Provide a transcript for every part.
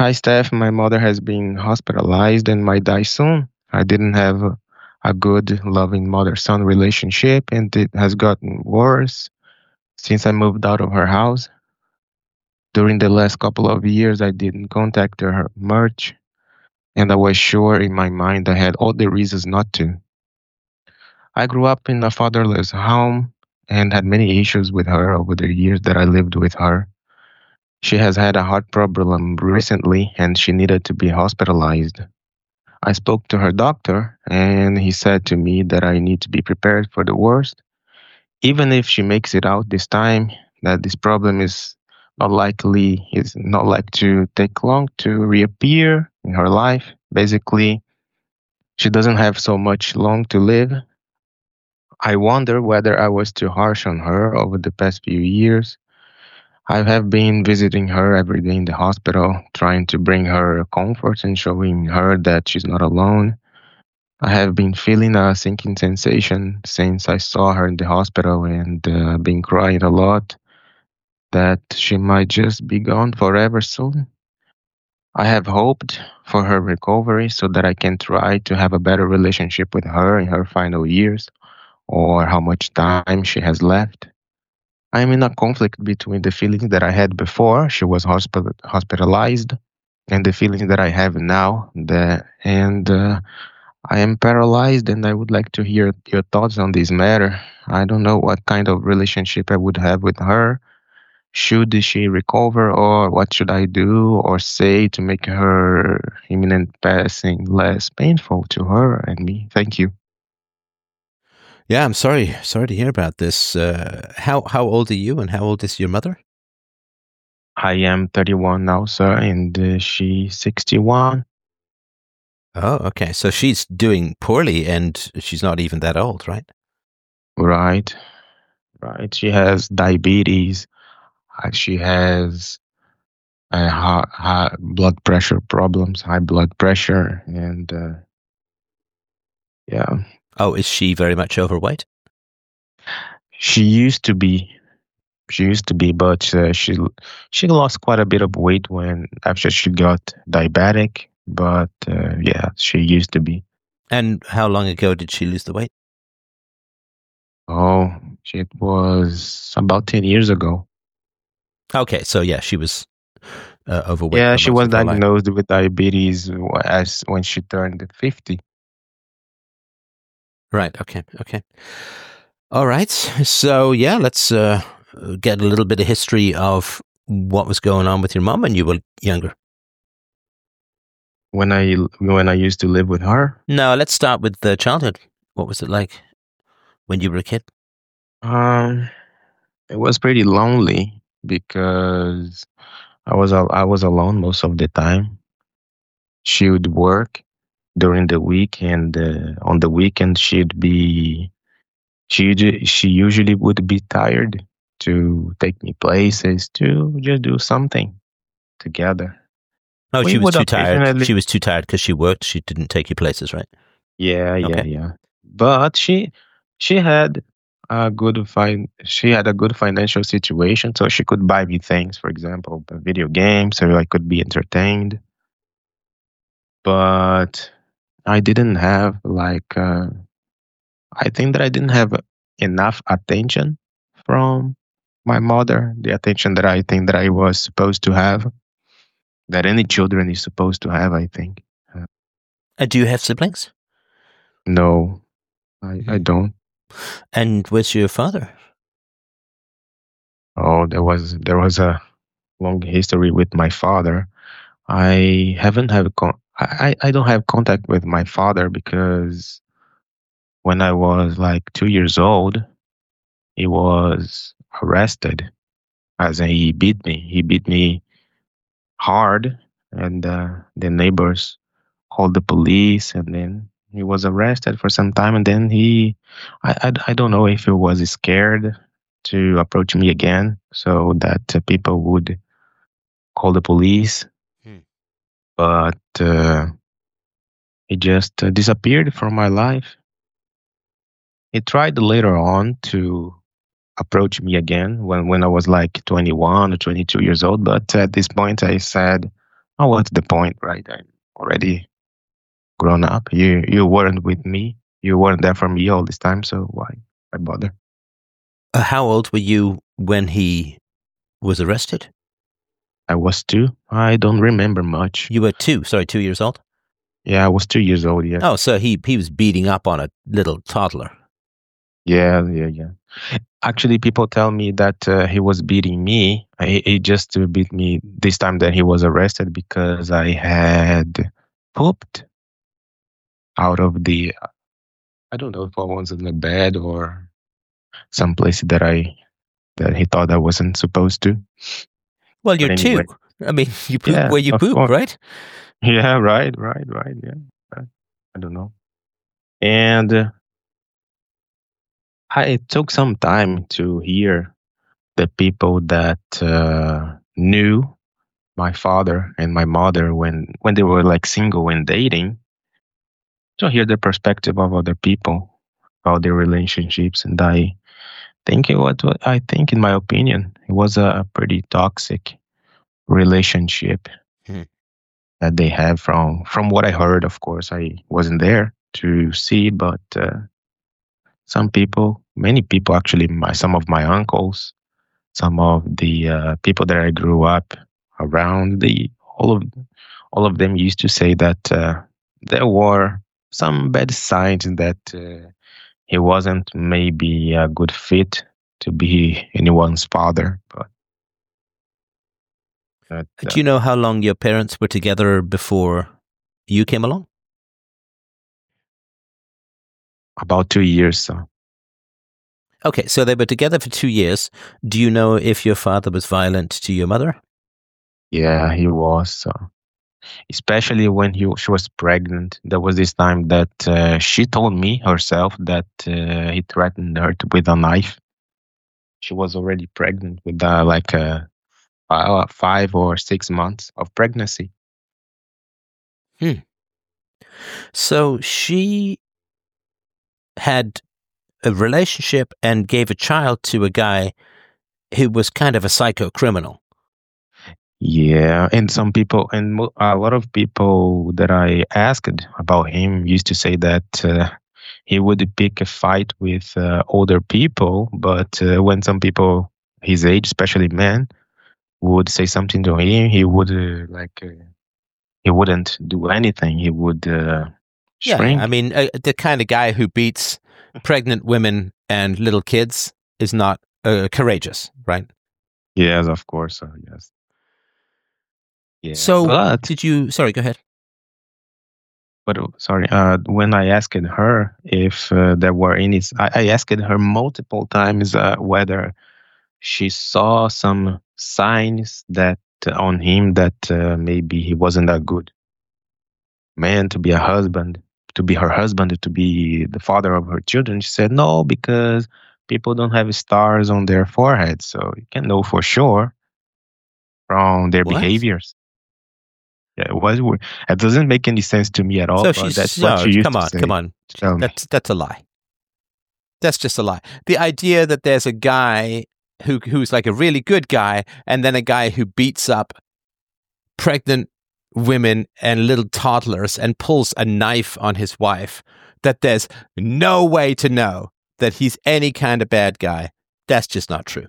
Hi, Steph. My mother has been hospitalized and might die soon. I didn't have a good, loving mother son relationship, and it has gotten worse since I moved out of her house. During the last couple of years, I didn't contact her much, and I was sure in my mind I had all the reasons not to. I grew up in a fatherless home and had many issues with her over the years that I lived with her. She has had a heart problem recently, and she needed to be hospitalized. I spoke to her doctor, and he said to me that I need to be prepared for the worst. Even if she makes it out this time, that this problem is not like to take long to reappear in her life. Basically, she doesn't have so much long to live. I wonder whether I was too harsh on her over the past few years. I have been visiting her every day in the hospital, trying to bring her comfort and showing her that she's not alone. I have been feeling a sinking sensation since I saw her in the hospital and been crying a lot that she might just be gone forever soon. I have hoped for her recovery so that I can try to have a better relationship with her in her final years or how much time she has left. I am in a conflict between the feelings that I had before she was hospitalized and the feelings that I have now. I am paralyzed, and I would like to hear your thoughts on this matter. I don't know what kind of relationship I would have with her. Should she recover, or what should I do or say to make her imminent passing less painful to her and me? Thank you. Yeah, I'm sorry. Sorry to hear about this. How old are you, and how old is your mother? I am 31 now, sir, and she's 61. Oh, okay. So she's doing poorly, and she's not even that old, right? Right, right. She has diabetes. She has high blood pressure problems, high blood pressure, and yeah, Oh, is she very much overweight? she used to be. She used to be, but she lost quite a bit of weight when after she got diabetic. But yeah, she used to be. And how long ago did she lose the weight? Oh, it was about 10 years ago. Okay, so yeah, she was overweight Yeah, for she most was of her life. diagnosed with diabetes as when she turned 50. Right. Okay. Okay. All right. So yeah, let's get a little bit of history of what was going on with your mom when you were younger. When I used to live with her. No, let's start with the childhood. What was it like when you were a kid? Um, it was pretty lonely because I was alone most of the time. She would work during the week, and on the weekend she usually would be tired to take me places to just do something together. Oh, We she was would too tired. occasionally, She was too tired because she worked. She didn't take you places, right? yeah, yeah, Okay. yeah. But she had she had a good financial situation, so she could buy me things, for example, a video games, so I could be entertained. But I didn't have I think that I didn't have enough attention from my mother, the attention that I think that I was supposed to have, that any children is supposed to have, I think. Do you have siblings? No, I Mhm. don't. And where's your father? Oh, there was a long history with my father. I haven't have I don't have contact with my father because when I was like 2 years old, he was arrested as in he beat me. He beat me hard, and the neighbors called the police, and then he was arrested for some time, and then I don't know if he was scared to approach me again so that people would call the police, Hmm. but he just disappeared from my life. He tried later on to approach me again when I was like 21 or 22 years old, but at this point I said Oh, what's the point, right? I'm already grown up. You weren't with me. You weren't there for me all this time, so why bother? How old were you when he was arrested? I was 2. I don't remember much. You were 2. Sorry, 2 years old? Yeah, I was 2 years old. Yeah, Oh, so he was beating up on a little toddler. yeah. Actually, people tell me that he was beating me. He just beat me this time that he was arrested because I had pooped out of the. I don't know if I was in the bed or some place that he thought I wasn't supposed to. Well, you're But 2. anyway, I mean, you poop yeah, where you of poop, course. right? Yeah, right. Yeah, I don't know. And it took some time to hear the people that knew my father and my mother when they were like single and dating, to hear the perspective of other people about their relationships. And I think I think, in my opinion, it was a pretty toxic relationship Hmm. that they have. From what I heard. Of course, I wasn't there to see, but some people, many people actually, some of my uncles, some of the people that I grew up around, all of all of them used to say that there were some bad signs that he wasn't maybe a good fit to be anyone's father. But that, Do you know how long your parents were together before you came along? about 2 years. So Okay, so they were together for 2 years. Do you know if your father was violent to your mother? yeah, he was. Especially when she was pregnant. There was this time that she told me herself that he threatened her with a knife. She was already pregnant with 5 or 6 months of pregnancy. Hmm. So she had a relationship and gave a child to a guy who was kind of a psycho criminal. Yeah, and some people, and a lot of people that I asked about him used to say that he would pick a fight with older people, but when some people his age, especially men, would say something to him, he would he wouldn't do anything. He would Yeah, I shrink. mean, the kind of guy who beats pregnant women and little kids is not courageous, right? Yes, of course. Yes. Yeah, So, did you? Sorry, go ahead. but sorry. When I asked her if there were any, I asked her multiple times whether she saw some signs that on him that maybe he wasn't a good man to be a husband, to be her husband, to be the father of her children. She said no, because people don't have stars on their foreheads, so you can know for sure from their What? behaviors. Yeah, it doesn't make any sense to me at all, So but that's she's what no. she used Come to on, come say. on. Tell me. That's a lie. That's just a lie. The idea that there's a guy who's like a really good guy, and then a guy who beats up pregnant women and little toddlers and pulls a knife on his wife, that there's no way to know that he's any kind of bad guy. That's just not true.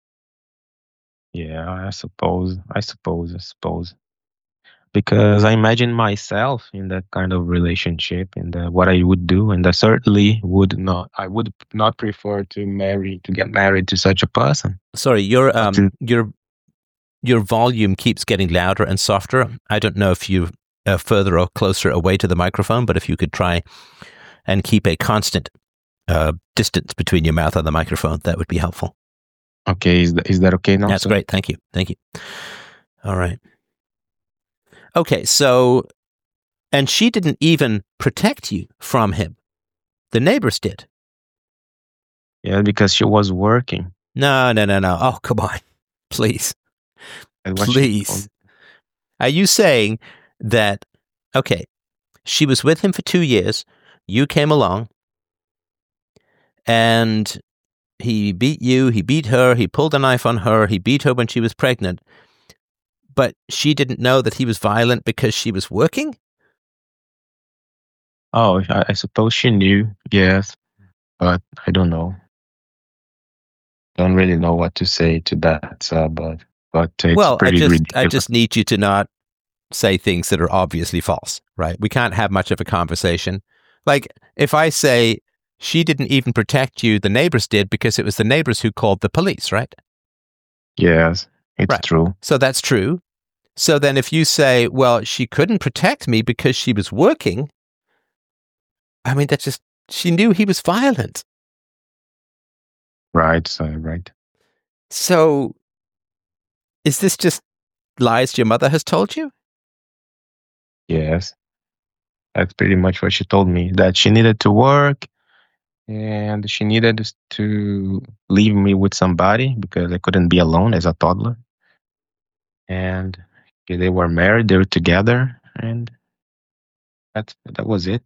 Yeah, I suppose. Because I imagine myself in that kind of relationship and what I would do, and I certainly would not. I would not prefer to get married to such a person. Sorry, Not to, your volume keeps getting louder and softer. I don't know if you further or closer away to the microphone, but if you could try and keep a constant distance between your mouth and the microphone, that would be helpful. okay, is that okay now? That's great. Thank you. All right. Okay, so, and she didn't even protect you from him. The neighbors did. Yeah, because she was working. No. Oh, come on. Please. And what she told Please. me. Are you saying that, okay, she was with him for 2 years, you came along, and he beat you, he beat her, he pulled a knife on her, he beat her when she was pregnant, but she didn't know that he was violent because she was working? Oh, I suppose she knew, yes, but I don't know. Don't really know what to say to that, but it's Well, I pretty ridiculous. just need you to not say things that are obviously false, right? We can't have much of a conversation. Like if I say she didn't even protect you, the neighbors did because it was the neighbors who called the police, right? Yes, it's Right. true. So that's true. So then if you say, well, she couldn't protect me because she was working, I mean, that's just, she knew he was violent. Right, right. So is this just lies your mother has told you? Yes, that's pretty much what she told me. That she needed to work and she needed to leave me with somebody because I couldn't be alone as a toddler. And they were married, they were together, and that was it.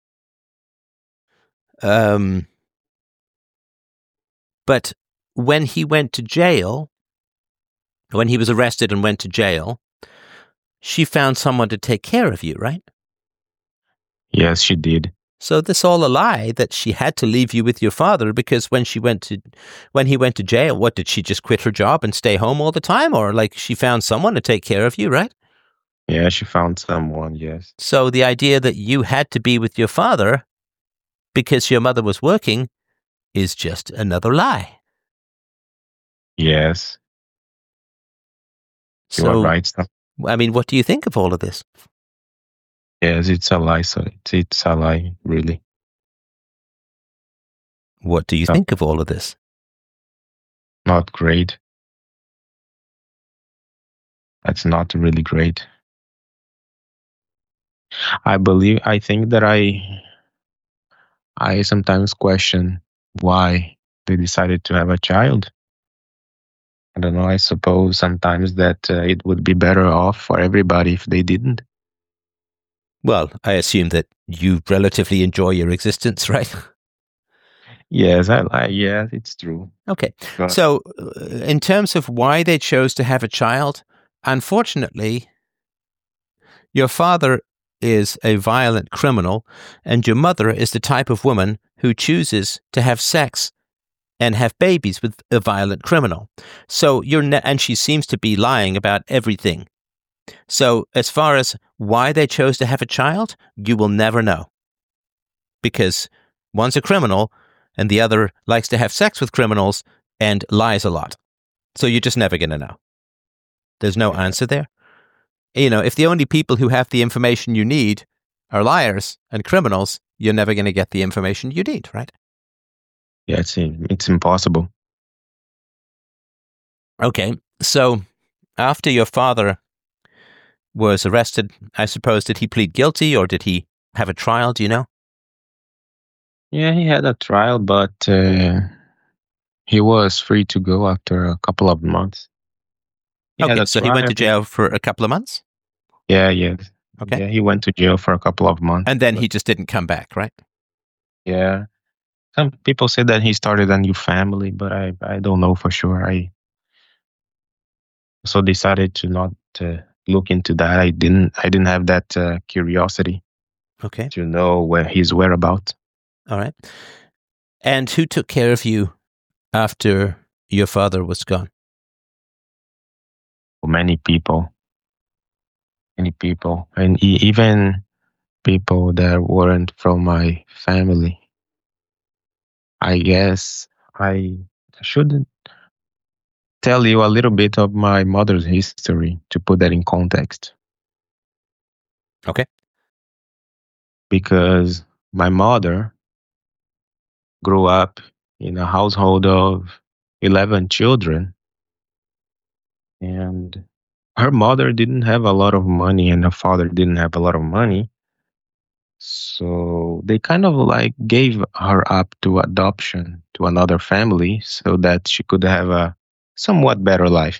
But when he went to jail, when he was arrested and went to jail, she found someone to take care of you, right? Yes, she did. So this all a lie that she had to leave you with your father because when he went to jail, what, did she just quit her job and stay home all the time? Or like she found someone to take care of you, right? Yeah, she found someone, yes. So the idea that you had to be with your father because your mother was working is just another lie. Yes, you are So, right. I mean, what do you think of all of this? Yes, it's a lie. So it's a lie, really. What do you think of all of this? Not great. That's not really great. I think that I sometimes question why they decided to have a child. I don't know. I suppose sometimes that it would be better off for everybody if they didn't. Well, I assume that you relatively enjoy your existence, right? Yes, yeah, it's true. Okay. But So, in terms of why they chose to have a child, unfortunately, your father is a violent criminal, and your mother is the type of woman who chooses to have sex and have babies with a violent criminal. So and she seems to be lying about everything. So as far as why they chose to have a child, you will never know. Because one's a criminal and the other likes to have sex with criminals and lies a lot. So you're just never going to know. There's no answer there. You know, if the only people who have the information you need are liars and criminals, you're never going to get the information you need, right? yeah, it's impossible. Okay, so after your father was arrested, I suppose, did he plead guilty or did he have a trial? Do you know? Yeah, he had a trial, but he was free to go after a couple of months. He had Okay, a so he went trial. to jail for a couple of months? Yeah, yes. Okay. Yeah, he went to jail for a couple of months. And then he just didn't come back, right? Yeah. Some people say that he started a new family, but I don't know for sure. I also decided to not look into that. I didn't have that curiosity Okay. to know where his whereabouts. All right. And who took care of you after your father was gone? Many people, and even people that weren't from my family. I guess I should tell you a little bit of my mother's history to put that in context. Okay. Because my mother grew up in a household of 11 children, and her mother didn't have a lot of money and her father didn't have a lot of money. So they kind of like gave her up to adoption to another family so that she could have a somewhat better life.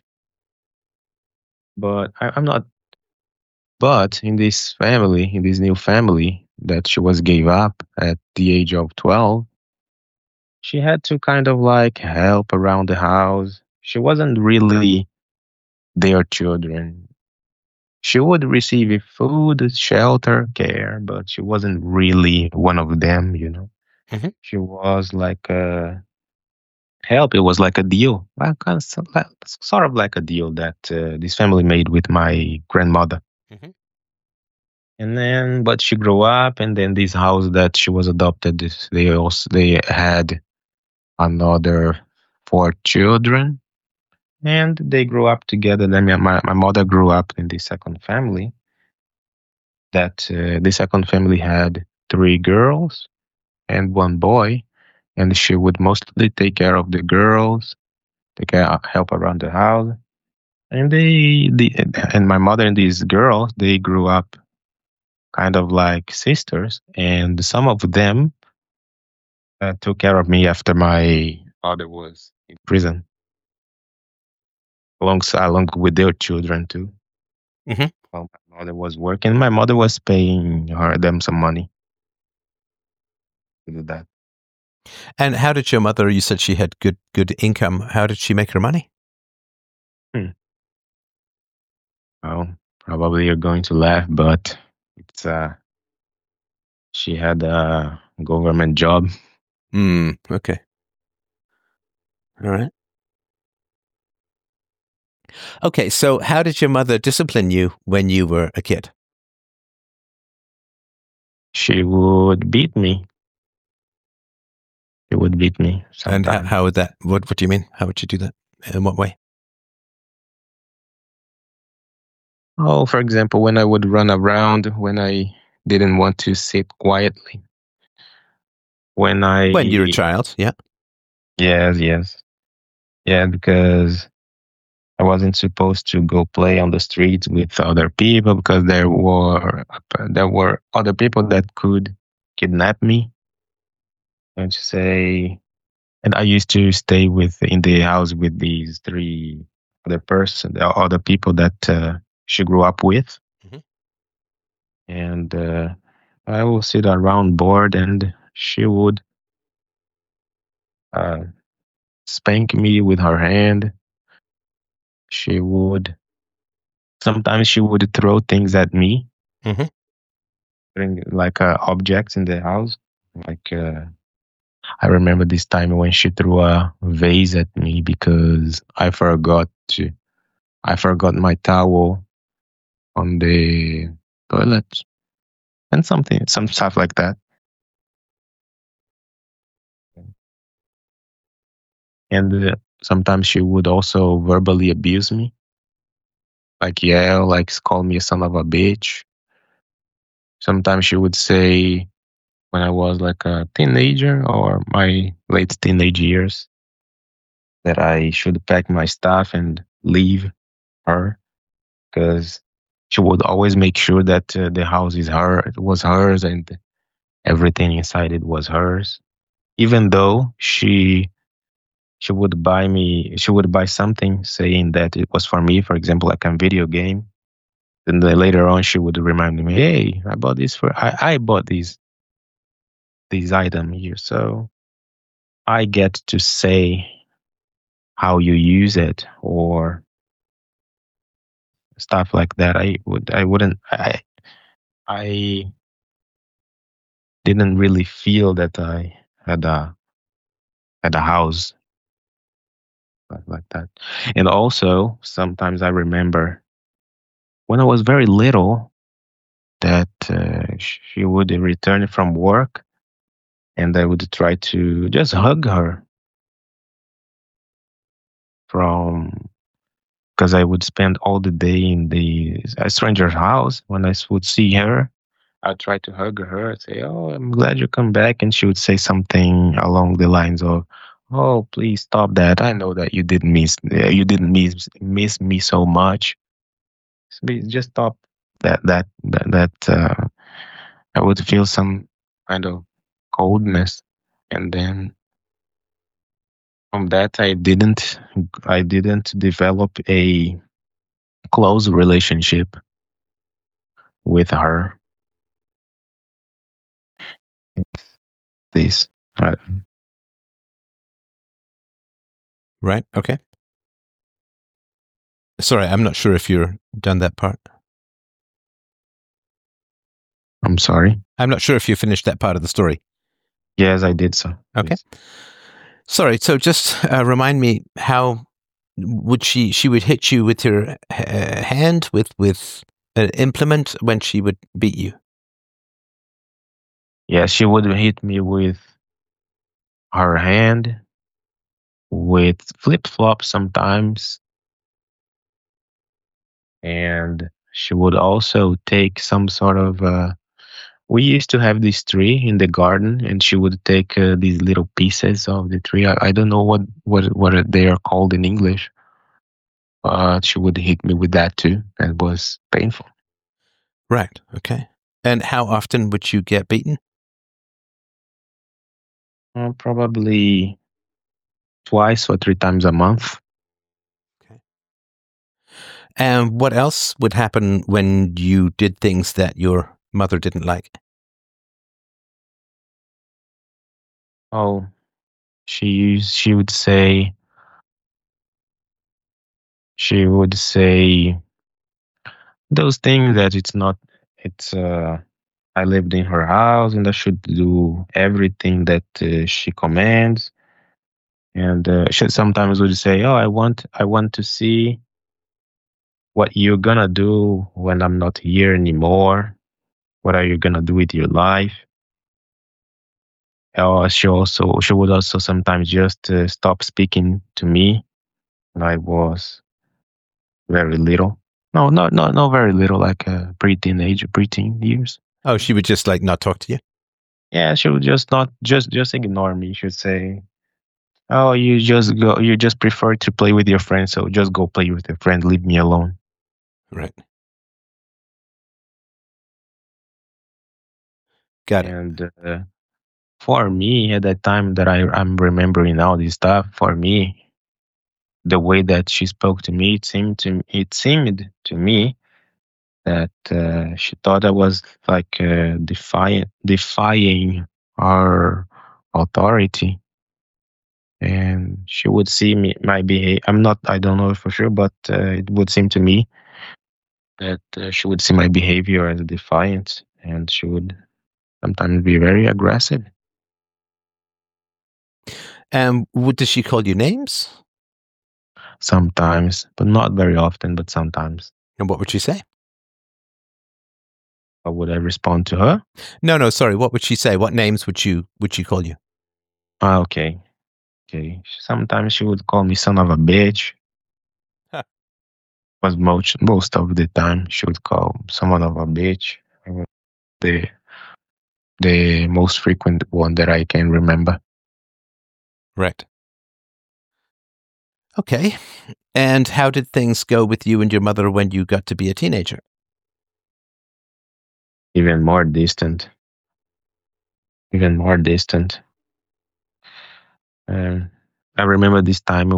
But I'm not. But in this family, in this new family that she was gave up at the age of 12, she had to kind of like help around the house. She wasn't really their children. she would receive food, shelter, care, but she wasn't really one of them, you know. Mhm. She was like a help. It was like a deal, like sort of like a deal that this family made with my grandmother. Mhm. And then, but she grew up, and then this house that she was adopted, they had another four children, and they grew up together. Then my mother grew up in the second family. That the second family had three girls and one boy, and she would mostly take care of the girls, take care, help around the house. And and my mother and these girls, they grew up kind of like sisters, and some of them took care of me after my father was in prison, along with their children too. Mhm. While my mother was working, my mother was paying them some money to do that. And how did your mother? You said she had good income. How did she make her money? Hmm. Well, probably you're going to laugh, but it's she had a government job. Okay. All right. Okay. So, how did your mother discipline you when you were a kid? She would beat me. She would beat me And sometimes. how would that? What do you mean? How would you do that? In what way? Oh, for example, when I would run around, when I didn't want to sit quietly, when When you were a I, child, yeah. yes, yes, yeah, because I wasn't supposed to go play on the streets with other people because there were other people that could kidnap me and say. And I used to stay with in the house with these three other people that she grew up with, Mhm. and I will sit around bored, and she would uh, spank me with her hand. She would sometimes she would throw things at me, Mhm. bring like objects in the house. Like I remember this time when she threw a vase at me because I forgot my towel on the toilet and some stuff like that. And sometimes she would also verbally abuse me, like yell, like call me a son of a bitch. Sometimes she would say when I was like a teenager or my late teenage years that I should pack my stuff and leave her because she would always make sure that the house it was hers, and everything inside it was hers. Even though she would buy something saying that it was for me, for example, like a video game. And then later on, she would remind me, "Hey, I bought this I bought these item here, so I get to say how you use it or stuff like that." I wouldn't, I didn't really feel that I had a house like that. And also, sometimes I remember when I was very little that she would return from work, and I would try to just hug her from because I would spend all the day in a stranger's house. When I would see her, I'd try to hug her and say, "Oh, I'm glad you come back." And she would say something along the lines of, "Oh, please stop that. I know that you didn't miss me so much. Just stop that." I would feel some kind of coldness, and then from that, I didn't develop a close relationship with her. This, uh, Right. Okay. Sorry, I'm not sure if you're done that part. I'm sorry. I'm not sure if you finished that part of the story. Yes, I did so. Okay. Yes. Sorry. So just remind me, how would she would hit you with her hand with an implement when she would beat you? Yeah, she would hit me with her hand, with flip flops sometimes, and she would also take some sort of. We used to have this tree in the garden, and she would take these little pieces of the tree. I don't know what they are called in English. She would hit me with that too. It was painful. Right. Okay. And how often would you get beaten? Probably twice or three times a month. Okay. And what else would happen when you did things that your mother didn't like? Oh, she would say those things that it's I lived in her house and I should do everything that she commands. And she sometimes would say, "Oh, I want to see what you're gonna do when I'm not here anymore. What are you gonna do with your life?" Or she would also sometimes just stop speaking to me when I was very little. No, not very little, like pre-teen years. Oh, she would just like not talk to you? Yeah, she would just not just ignore me. She would say, "Oh, you just go. You just prefer to play with your friends, so just go play with your friends. Leave me alone." Right. Got it. And for me, at that time that I'm remembering all this stuff, for me, the way that she spoke to me, it seemed to me that she thought I was like defying our authority, and she would see me my behavior. I don't know for sure, but it would seem to me that she would see my behavior as defiant, and she would sometimes be very aggressive. And does she call you names? Sometimes, but not very often, but sometimes. And what would she say? How would I respond to her? No, sorry. What would she say? What names would she call you? Okay, okay. Sometimes she would call me son of a bitch. Huh. Was most of the time she would call someone of a bitch. The the most frequent one that I can remember. Right. Okay. And how did things go with you and your mother when you got to be a teenager? Even more distant. Even more distant. Um, I remember this time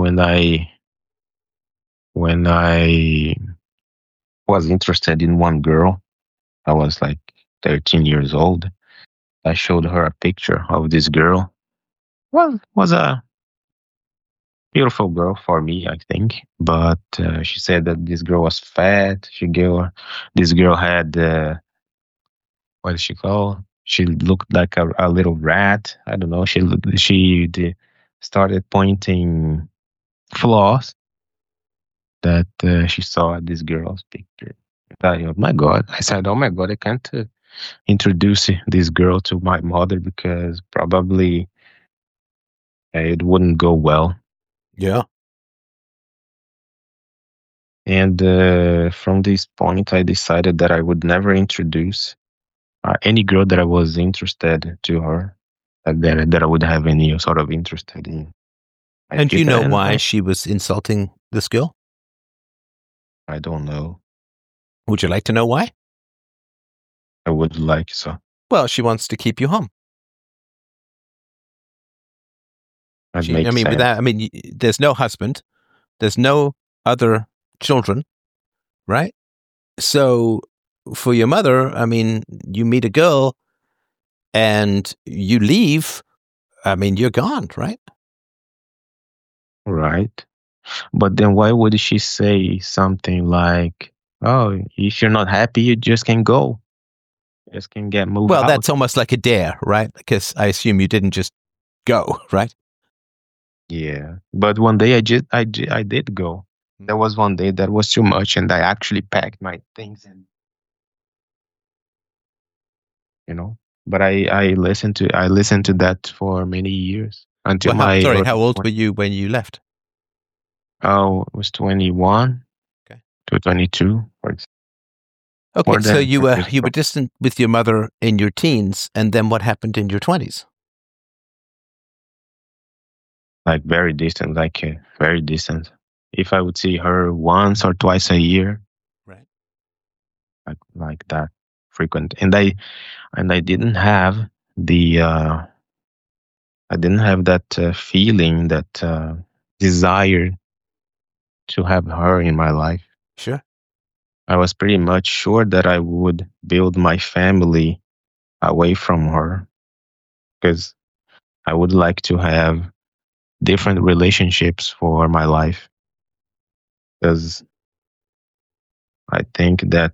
when I was interested in one girl. I was like 13 years old. I showed her a picture of this girl. Well, was a beautiful girl for me, I think. But she said that this girl was fat. This girl had what is she called? She looked like a little rat. I don't know. Started pointing flaws that she saw at this girl's picture. Oh my God! I said, "Oh my God! I can't introduce this girl to my mother because probably it wouldn't go well." Yeah. And from this point, I decided that I would never introduce any girl that I was interested to her, that I would have any sort of interest in. I And do you keep it know in why mind. she was insulting this girl? I don't know. Would you like to know why? I would like so. Well, she wants to keep you home. That makes sense. There's no husband, there's no other children, right? So for your mother, you meet a girl and you leave, you're gone, right? Right. But then why would she say something like, "Oh, if you're not happy, you just can go"? just can get moved Well, out. that's almost like a dare, right? Because I assume you didn't just go, right? Yeah, but one day I did go. There was one day that was too much, and I actually packed my things and you know. But I listened to that for many years until Well, my sorry, how early old 20s. were you when you left? Oh, it was 21 Okay. to 22, or it's Okay, more so than you 10 were years you were ago. distant with your mother in your teens, and then what happened in your 20s? Like very distant, like very distant. If I would see her once or twice a year, Right. like that frequent, and I didn't have the I didn't have that feeling, that desire to have her in my life. Sure. I was pretty much sure that I would build my family away from her because I would like to have different relationships for my life. Because I think that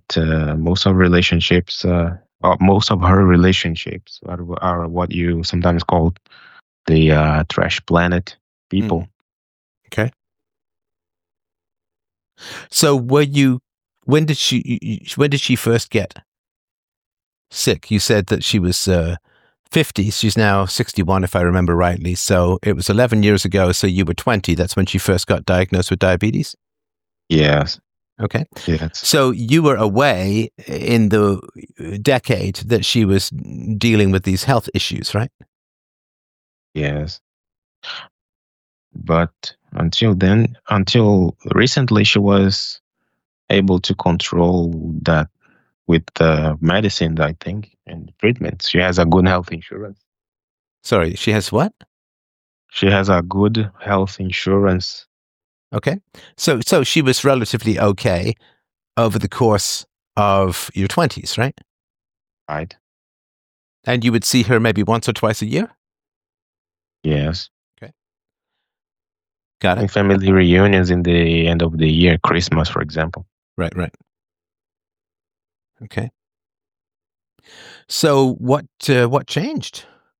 most of her relationships are what you sometimes call the trash planet people. Okay. So were you when did she first get sick? You said that she was 50. She's now 61 if I remember rightly. So it was 11 years ago, so you were 20. That's when she first got diagnosed with diabetes. Yes, Okay. yes, So you were away in the decade that she was dealing with these health issues, right? yes. But until recently, she was able to control that with medicine, I think, and treatments. She has a good health insurance. Sorry, she has what? She has a good health insurance. Okay. So she was relatively okay over the course of your 20s, right? Right? And you would see her maybe once or twice a year? Yes. Okay. Got In it. family reunions in the end of the year, Christmas, for example. Right. Okay. So what changed?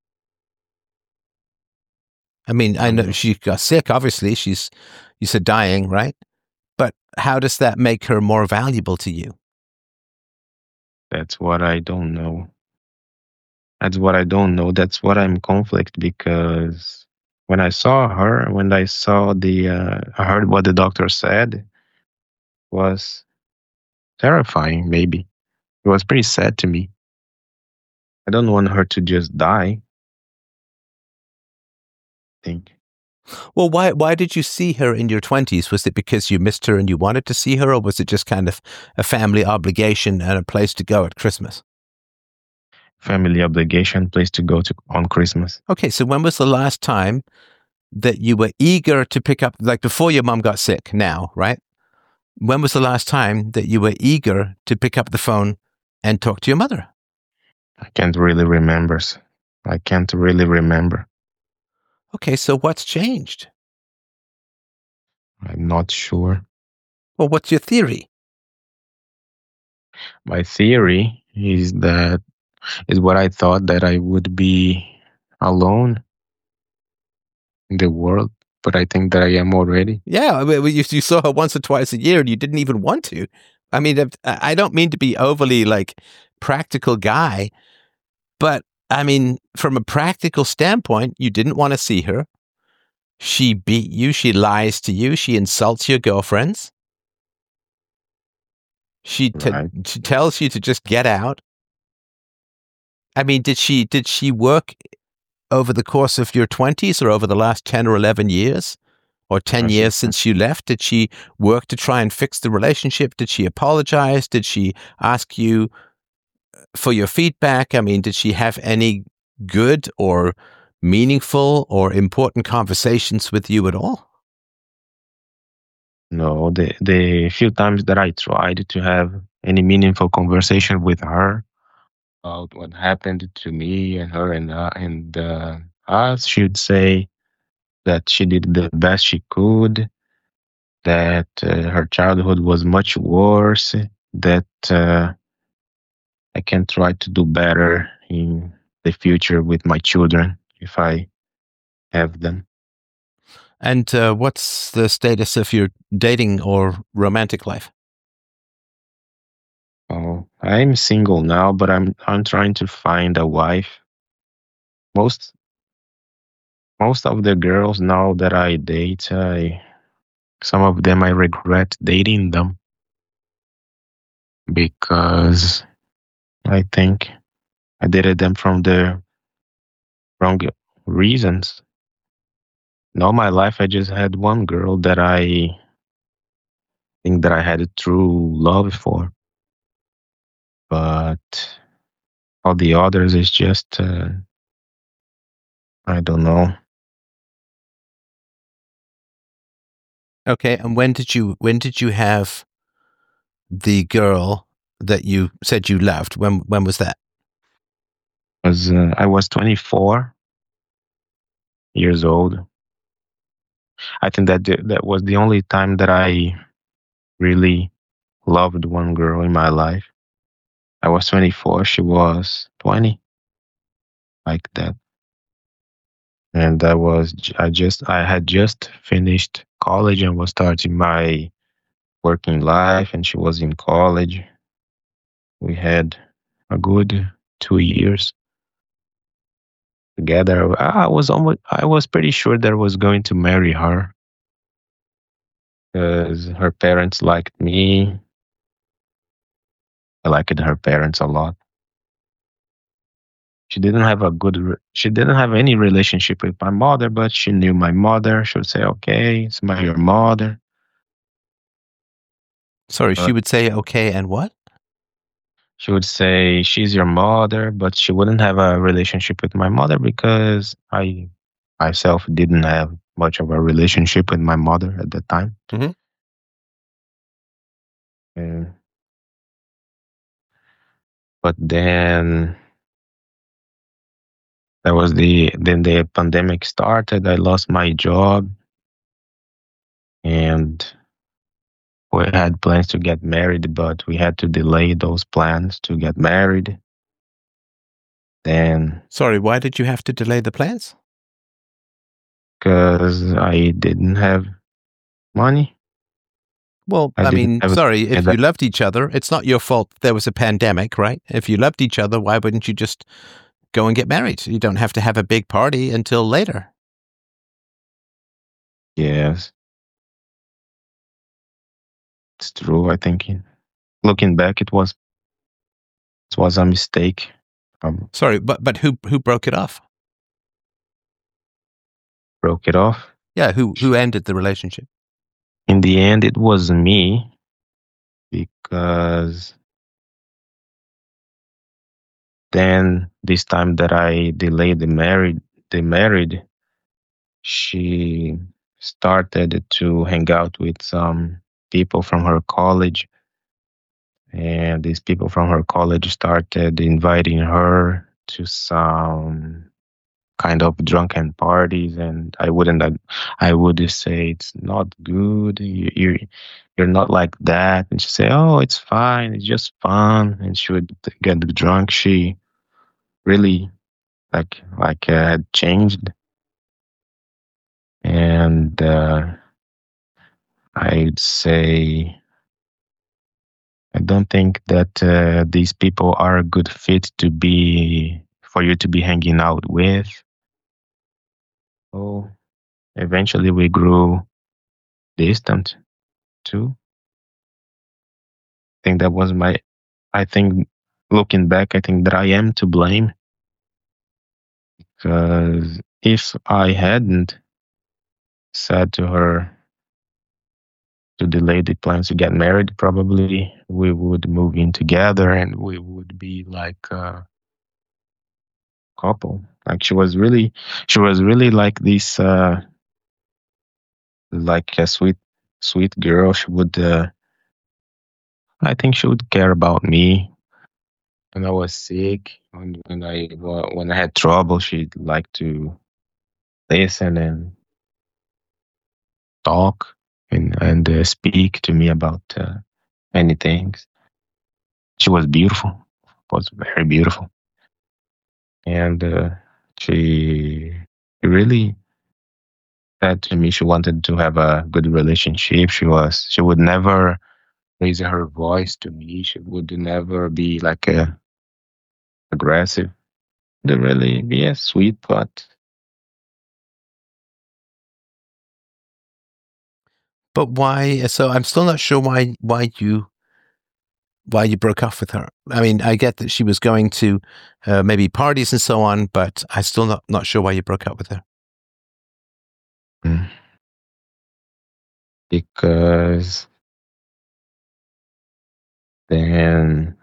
I mean, I know Um, she got sick, obviously. You said dying, right? But how does that make her more valuable to you? that's what I don't know. That's what I don't know. That's what I'm conflict because when I saw her, when I saw I heard what the doctor said was terrifying. Maybe it was pretty sad to me. I don't want her to just die. I think Well, why did you see her in your 20s? Was it because you missed her and you wanted to see her, or was it just kind of a family obligation and a place to go at Christmas? family obligation, place to go to on Christmas. Okay, so when was the last time that you were eager to pick up, like before your mom got sick now, right? When was the last time that you were eager to pick up the phone and talk to your mother? I can't really remember. I can't really remember. Okay, so what's changed? I'm not sure. Well, what's your theory? My theory is what I thought, that I would be alone in the world, but I think that I am already. Yeah, I mean, you saw her once or twice a year and you didn't even want to. I mean, I don't mean to be overly like practical guy, but I mean, from a practical standpoint, you didn't want to see her. She beat you. She lies to you. She insults your girlfriends. Right. She tells you to just get out. I mean, did she work over the course of your 20s or over the last 10 or 11 years or 10 She years since you left? Did she work to try and fix the relationship? Did she apologize? Did she ask you for your feedback? I mean, did she have any good or meaningful or important conversations with you at all? No, the few times that I tried to have any meaningful conversation with her about what happened to me and her and us, she would say that she did the best she could, that her childhood was much worse, that I can try to do better in the future with my children if I have them. And what's the status of your dating or romantic life? Oh, I'm single now, but I'm trying to find a wife. Most most of the girls now that I date, some of them I regret dating them because I think I dated them from the wrong reasons. In all my life, I just had one girl that I think that I had a true love for, but all the others is just I don't know. Okay, and when did you have the girl that you said you loved? When was that? Was I was 24 years old. I think that was the only time that I really loved one girl in my life. I was 24, she was 20, like that. And I had just finished college and was starting my working life, and she was in college. We had a good 2 years together. I was pretty sure that I was going to marry her because her parents liked me. I liked her parents a lot. She didn't have any relationship with my mother, but she knew my mother. She would say, "Okay, it's your mother." Sorry, she But would say okay and what? she would say she's your mother, but she wouldn't have a relationship with my mother because I myself didn't have much of a relationship with my mother at the time. Mm-hmm. And, but then the pandemic started. I lost my job, and we had plans to get married, but we had to delay those plans to get married. Then, Sorry, why did you have to delay the plans? because I didn't have money, Well, I I didn't mean, have sorry, if that. you loved each other, it's not your fault there was a pandemic, right? If you loved each other, why wouldn't you just go and get married? You don't have to have a big party until later. Yes, it's true. I think looking back, it was a mistake. Sorry, but who broke it off? Broke it off. Yeah, who ended the relationship? In the end, it was me because then this time that I delayed the married, she started to hang out with some people from her college, and these people from her college started inviting her to some kind of drunken parties, and I would say it's not good. You're not like that. And she say, oh, it's fine, it's just fun. And she would get drunk. She really had changed. And I'd say I don't think that these people are a good fit to be for you to be hanging out with. So eventually we grew distant too. I think that was my I think looking back, I think that I am to blame because if I hadn't said to her to delay the plans to get married, probably we would move in together and we would be like a couple. Like she was really like this, like a sweet girl. I think she would care about me when I was sick, when I had trouble. She'd like to listen and talk and speak to me about many things. She was beautiful. was very beautiful. And she really said to me she wanted to have a good relationship. She would never raise her voice to me. She would never be like aggressive. Would really be a sweet, But why? So I'm still not sure why you broke off with her. I mean, I get that she was going to maybe parties and so on, but I'm still not sure why you broke up with her. because then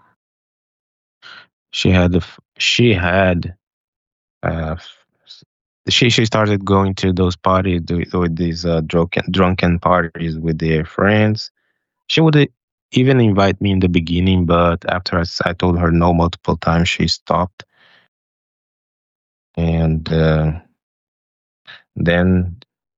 uh, she started going to those parties with these drunken parties with their friends. She would even invite me in the beginning, but after I told her no multiple times, she stopped. And then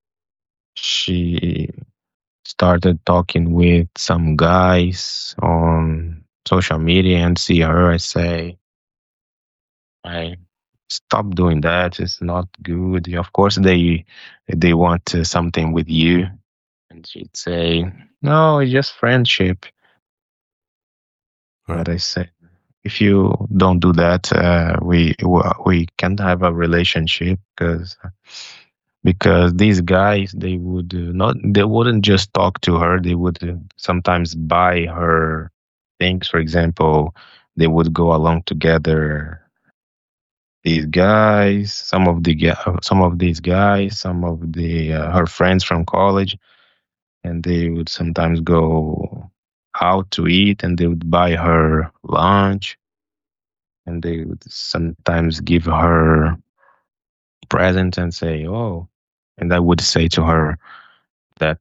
she started talking with some guys on social media and see her. I say, I stop doing that. It's not good. Of course, they want something with you, and she'd say, no, it's just friendship. Right. But I said, if you don't do that, we can't have a relationship because these guys they wouldn't just talk to her. They would sometimes buy her things. For example, they would go along together. These guys, some of these guys, some of the her friends from college, and they would sometimes go out to eat, and they would buy her lunch, and they would sometimes give her presents and say, "Oh," and I would say to her that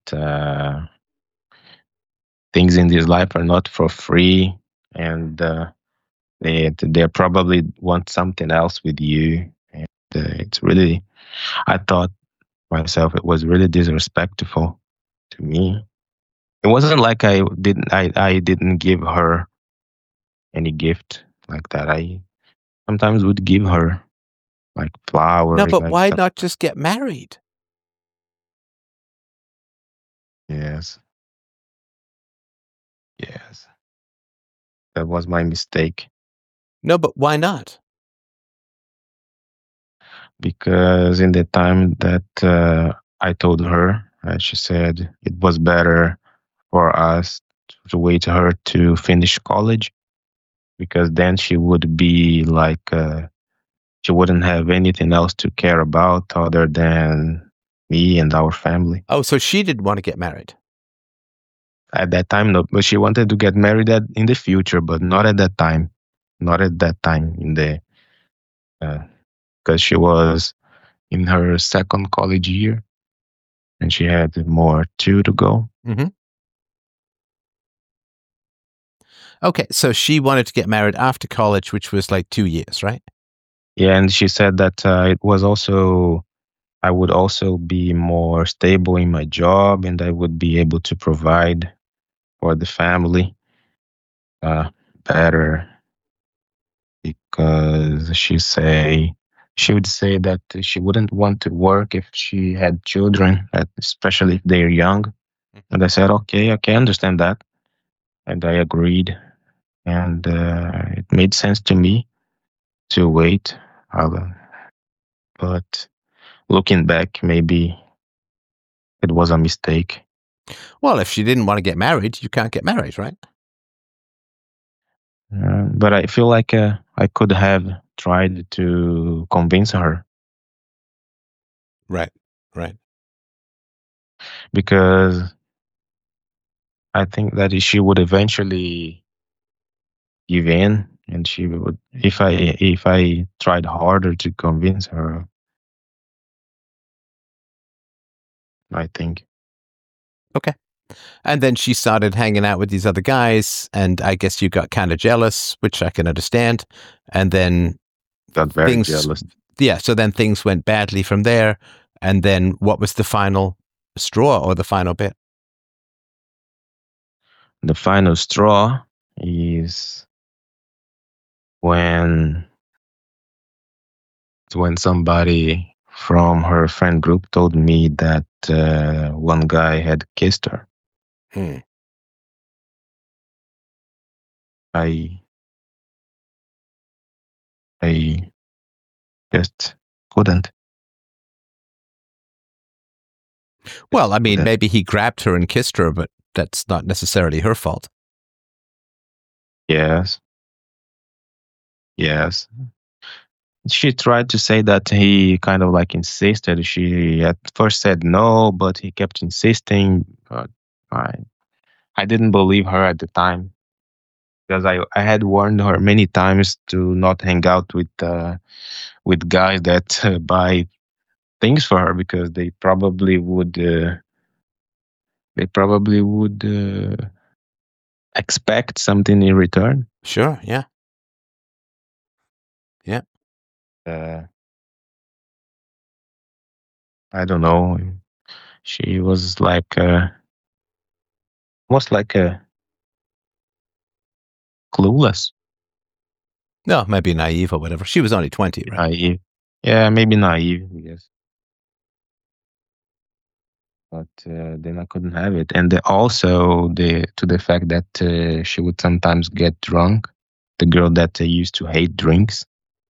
things in this life are not for free, and they probably want something else with you. And it's really, I thought myself, it was really disrespectful to me. It wasn't like I didn't give her any gift like that. I sometimes would give her like No, flowers, but like why some, not just get married? yes, yes, that was my mistake. No, but why not? Because in the time that I told her, she said it was better for us to wait her to finish college, because then she would be like she wouldn't have anything else to care about other than me and our family. Oh, so she didn't want to get married. At that time, no, but she wanted to get married in the future, but not at that time. Not at that time in the because she was in her second college year and she had more two to go. Mm-hmm. Okay, so she wanted to get married after college, which was like 2 years, right? Yeah, and she said that it was also I would also be more stable in my job, and I would be able to provide for the family uh, better, because she would say that she wouldn't want to work if she had children, especially if they're young. And I said, okay, I understand that, and I agreed, and it made sense to me to wait. Uh, but looking back, maybe it was a mistake. Well, if she didn't want to get married, you can't get married, right? But I feel like I could have tried to convince her, Right, right. because I think that she would eventually give in, and she would, if I tried harder to convince her, I think. Okay. And then she started hanging out with these other guys, and I guess you got kind of jealous, which I can understand. And then Got very things, jealous. yeah, so then things went badly from there. And then what was the final straw or the final bit? The final straw is when somebody from her friend group told me that one guy had kissed her. Hmm. I just couldn't. Well, I mean, Couldn't. maybe he grabbed her and kissed her, but that's not necessarily her fault. Yes. Yes. She tried to say that he kind of like insisted. She at first said no, but he kept insisting. But I didn't believe her at the time because I had warned her many times to not hang out with guys that buy things for her because they probably would expect something in return. Sure, yeah. Yeah. I don't know. She was like almost like clueless, No, maybe naive or whatever. She was only 20, right? naive. Yeah, maybe naive. Yes, but then I couldn't have it, and also the fact that she would sometimes get drunk. The girl that used to hate drinks,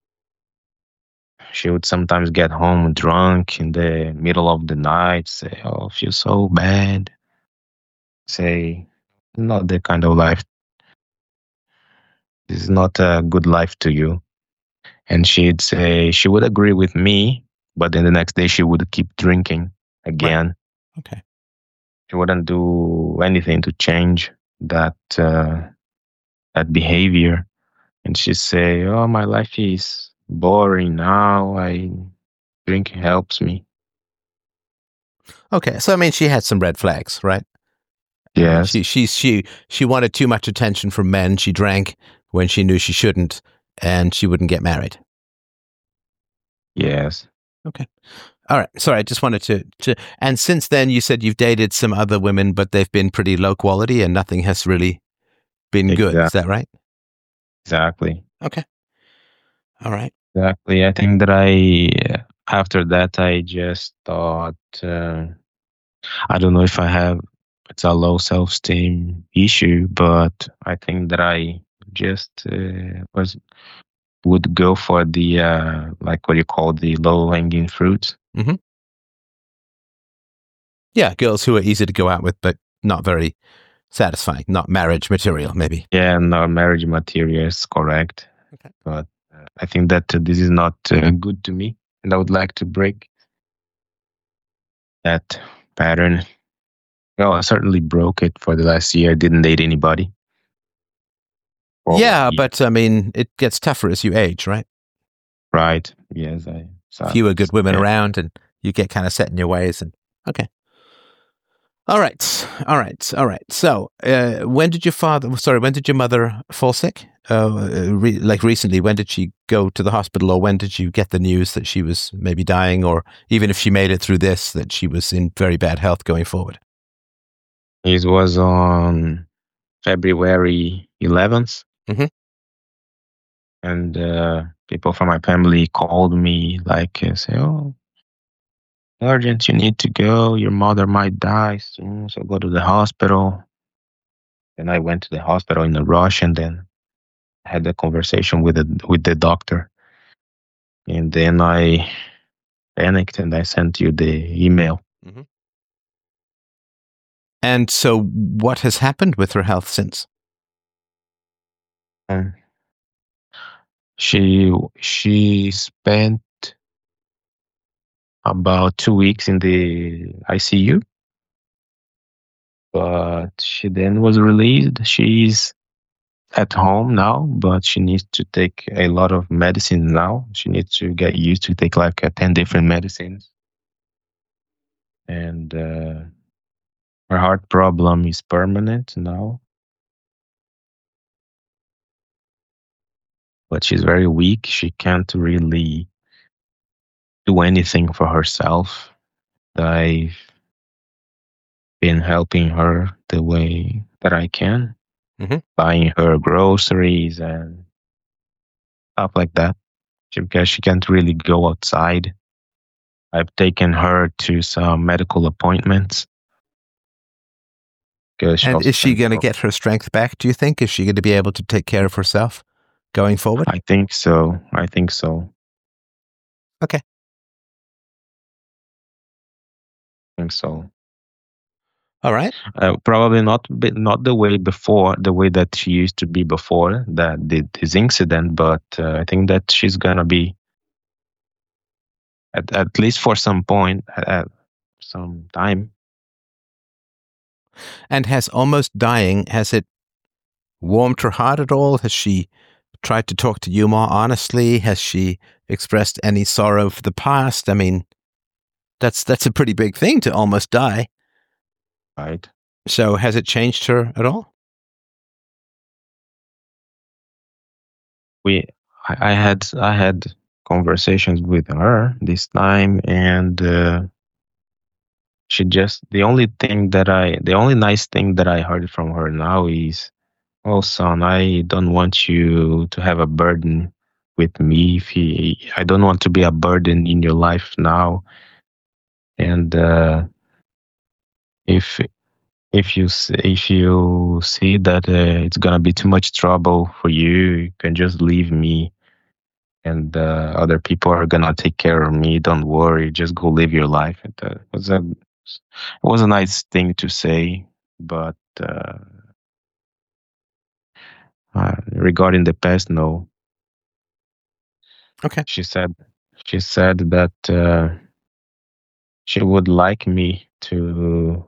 she would sometimes get home drunk in the middle of the night. Say, "Oh, I feel so bad." Say, not the kind of life. This is not a good life to you. And she'd say she would agree with me, but then the next day she would keep drinking Right. again. Okay. She wouldn't do anything to change that behavior. And she'd say, "Oh, my life is boring now. I drinking helps me." Okay. So I mean, she had some red flags, right? I mean, Yes, she wanted too much attention from men. She drank when she knew she shouldn't, and she wouldn't get married. yes, Okay. All right. Sorry, I just wanted to. And since then, you said you've dated some other women, but they've been pretty low quality, and nothing has really been good. Is that right? exactly, Okay. All right. exactly. I think that after that I just thought. I don't know if it's a low self-esteem issue, but I think that I just was would go for the like what you call the low-hanging fruits. Mm-hmm. Yeah, girls who are easy to go out with, but not very satisfying. Not marriage material, maybe. Yeah, no marriage material is correct, Okay. but I think that this is not good to me, and I would like to break that pattern. Well, I certainly broke it for the last year. I didn't date anybody for one Yeah, year. but I mean, it gets tougher as you age, right? Right? Yes, I. Fewer good women Yeah. around, and you get kind of set in your ways. And okay. All right. All right. All right. So, when did your mother fall sick? Like recently, when did she go to the hospital, or when did you get the news that she was maybe dying, or even if she made it through this, that she was in very bad health going forward? It was on February 11th, Mhm. and people from my family called me, like, say, "Oh, urgent, you need to go. Your mother might die soon, so go to the hospital." And I went to the hospital in a rush, and then had a conversation with the doctor, and then I panicked and I sent you the email. Mhm. And so, what has happened with her health since? Um, she spent about 2 weeks in the ICU, but she then was released. She's at home now, but she needs to take a lot of medicine now. She needs to get used to take like 10 different medicines. And her heart problem is permanent now, but she's very weak. She can't really do anything for herself. I've been helping her the way that I can, Mhm. buying her groceries and stuff like that. Because she can't really go outside. I've taken her to some medical appointments because she And also is she can't going to go. get her strength back, do you think? Is she going to be able to take care of herself going forward? I think so. I think so. Okay. I think so. All right. Probably not the way before, the way that she used to be before that did this incident, but I think that she's gonna be at least for some point, some time. And has almost dying, has it warmed her heart at all? Has she tried to talk to you more honestly? Has she expressed any sorrow for the past? I mean, that's a pretty big thing to almost die. Right. So has it changed her at all? I had conversations with her this time, and she just the only nice thing that I heard from her now is, "Oh, son, I don't want you to have a burden with me. I don't want to be a burden in your life now. And if if you see that it's gonna be too much trouble for you, you can just leave me, and other people are gonna take care of me. Don't worry, just go live your life." It was a nice thing to say, but regarding the past, no. Okay. She said that she would like me to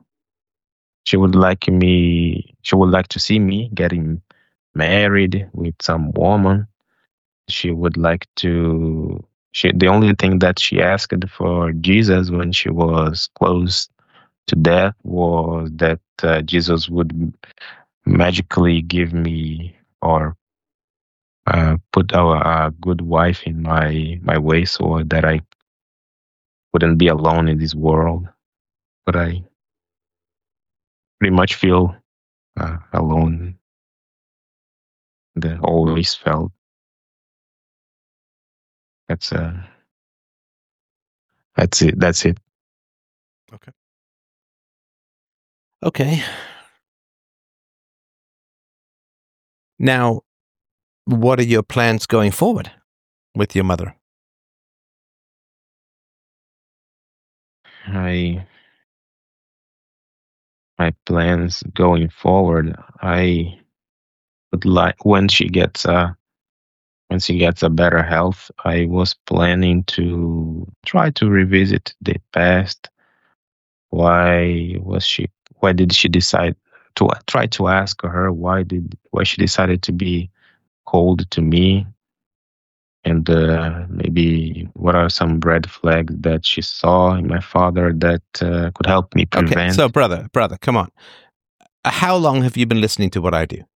she would like to see me getting married with some woman. She would like to the only thing that she asked for Jesus when she was close to death was that Jesus would magically give me or put a good wife in my way so that I wouldn't be alone in this world. But I pretty much feel alone. That always felt. That's that's it. That's it. Okay. Okay. Now, what are your plans going forward with your mother? I My plans going forward. I would like when she gets a better health. I was planning to try to revisit the past. Why did she decide to try to ask her why she decided to be cold to me, and maybe what are some red flags that she saw in my father that could help me Okay. So, prevent. brother, come on. How long have you been listening to what I do?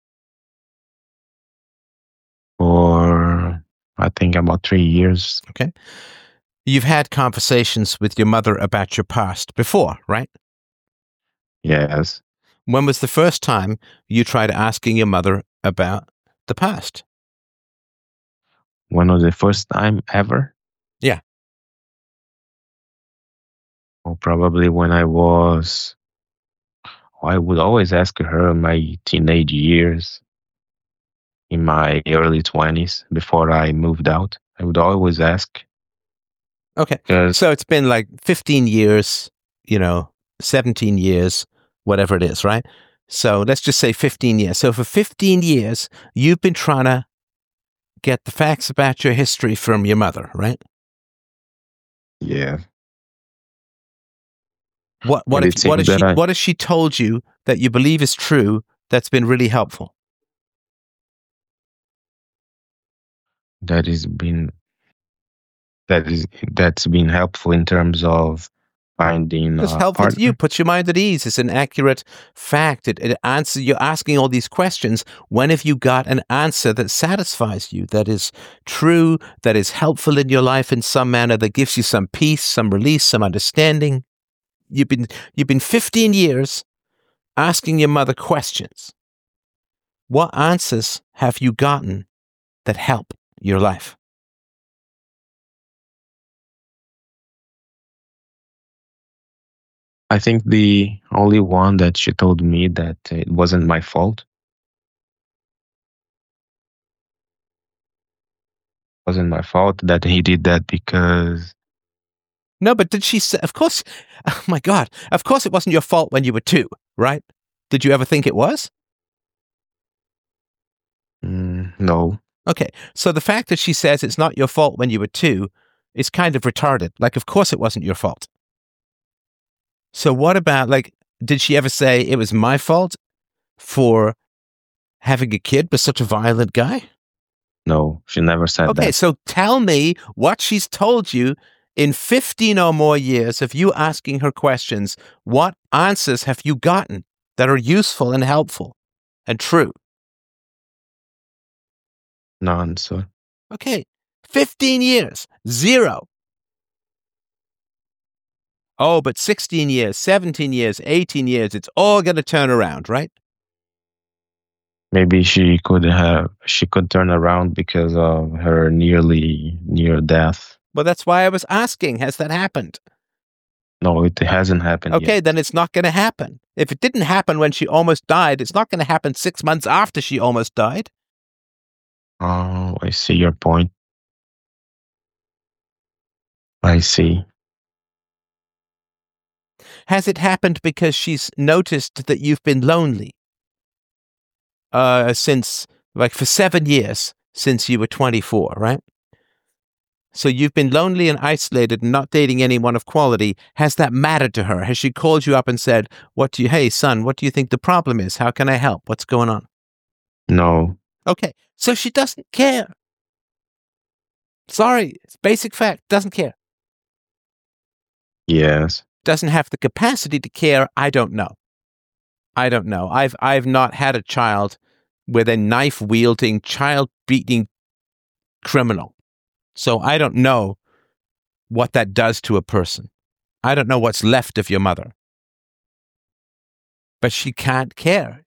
For I think about 3 years. Okay. You've had conversations with your mother about your past before, right? Yes. When was the first time you tried asking your mother about the past? When was the first time ever? Yeah. Or probably when I would always ask her in my teenage years, in my early 20s, before I moved out. I would always ask. Okay. Because So it's been like 15 years, 17 years, whatever it is, right? So let's just say 15 years. So for 15 years, you've been trying to get the facts about your history from your mother, right? yeah, What and if it seems that what has she told you that you believe is true that's been really helpful? that has been that's been helpful in terms of finding It's a helpful to you, partner. puts your mind at ease. It's an accurate fact. It answers. You're asking all these questions. When have you got an answer that satisfies you, that is true, that is helpful in your life in some manner, that gives you some peace, some release, some understanding? You've been 15 years asking your mother questions. What answers have you gotten that help? your life? I think the only one that she told me that it wasn't my fault. Wasn't my fault that he did that because No, but did she say, of course, oh my God, of course it wasn't your fault when you were 2, right? Did you ever think it was? no. Okay, so the fact that she says it's not your fault when you were 2 is kind of retarded. Like, of course it wasn't your fault. So what about, like, did she ever say it was my fault for having a kid with such a violent guy? No, she never said Okay, that. so tell me what she's told you in 15 or more years of you asking her questions. What answers have you gotten that are useful and helpful and true? None, so Okay, 15 years, 0. Oh, but 16 years, 17 years, 18 years, it's all going to turn around, right? maybe she could turn around because of her near death. Well, that's why I was asking, has that happened? No, it hasn't happened Okay, yet. then it's not going to happen. If it didn't happen when she almost died, it's not going to happen 6 months after she almost died. Oh, I see your point. I see. Has it happened because she's noticed that you've been lonely since, like, for 7 years since you were 24, right? So you've been lonely and isolated and not dating anyone of quality. Has that mattered to her? Has she called you up and said, hey, son, what do you think the problem is? How can I help? What's going on? No. Okay, so she doesn't care. Sorry, it's basic fact, doesn't care. Yes. Doesn't have the capacity to care. I don't know. I've not had a child with a knife-wielding, child-beating criminal. So I don't know what that does to a person. I don't know what's left of your mother. But she can't care.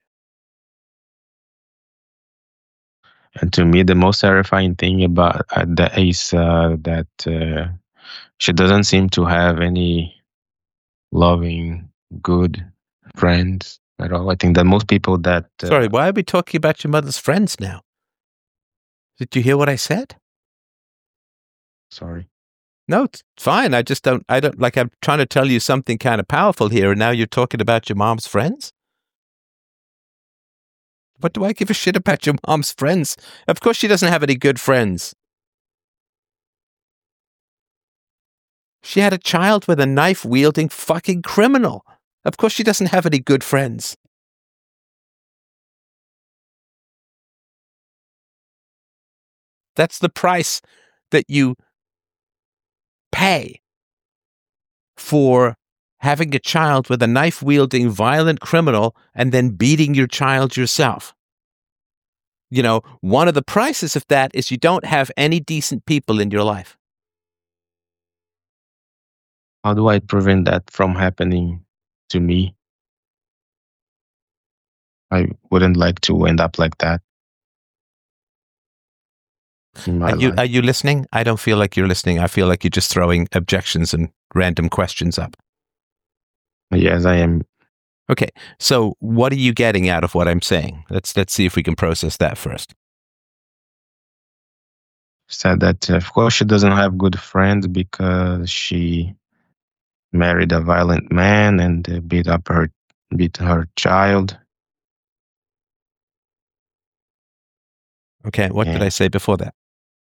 And to me, the most terrifying thing about that is that she doesn't seem to have any loving, good friends at all. I think that most people that Sorry, why are we talking about your mother's friends now? Did you hear what I said? sorry. No, it's fine. I don't, like, I'm trying to tell you something kind of powerful here, and now you're talking about your mom's friends? What do I give a shit about your mom's friends? Of course she doesn't have any good friends. She had a child with a knife-wielding fucking criminal. Of course she doesn't have any good friends. That's the price that you pay for having a child with a knife-wielding violent criminal and then beating your child yourself. You know, one of the prices of that is you don't have any decent people in your life. How do I prevent that from happening to me? I wouldn't like to end up like that in my life. Are you listening? I don't feel like you're listening. I feel like you're just throwing objections and random questions up. Yes, I am. Okay, so what are you getting out of what I'm saying? Let's see if we can process that first. Said that of course she doesn't have good friends because she married a violent man and beat her child. Okay, what did I say before that?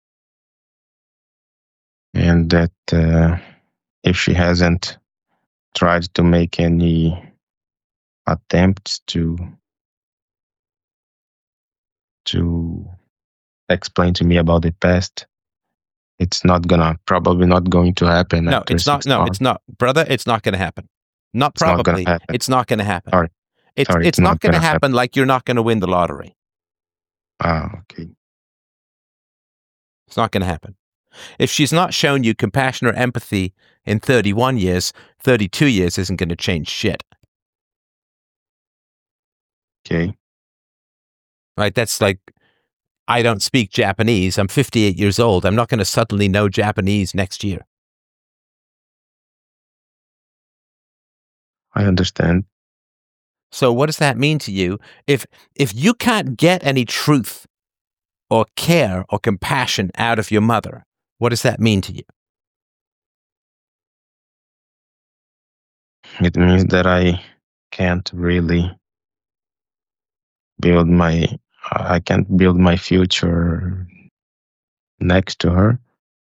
And that if she hasn't tried to make any attempts to explain to me about the past, it's probably not going to happen. No, it's not. No, it's not, brother. It's not going to happen. Not probably. It's not going to happen. Sorry. It's not going to happen. Like you're not going to win the lottery. Okay. It's not going to happen. If she's not shown you compassion or empathy in 31 years, 32 years isn't going to change shit. Okay. Right? That's like I don't speak Japanese. I'm 58 years old. I'm not going to suddenly know Japanese next year. I understand. So what does that mean to you? If you can't get any truth or care or compassion out of your mother, what does that mean to you? It means that I can't really I can't build my future next to her.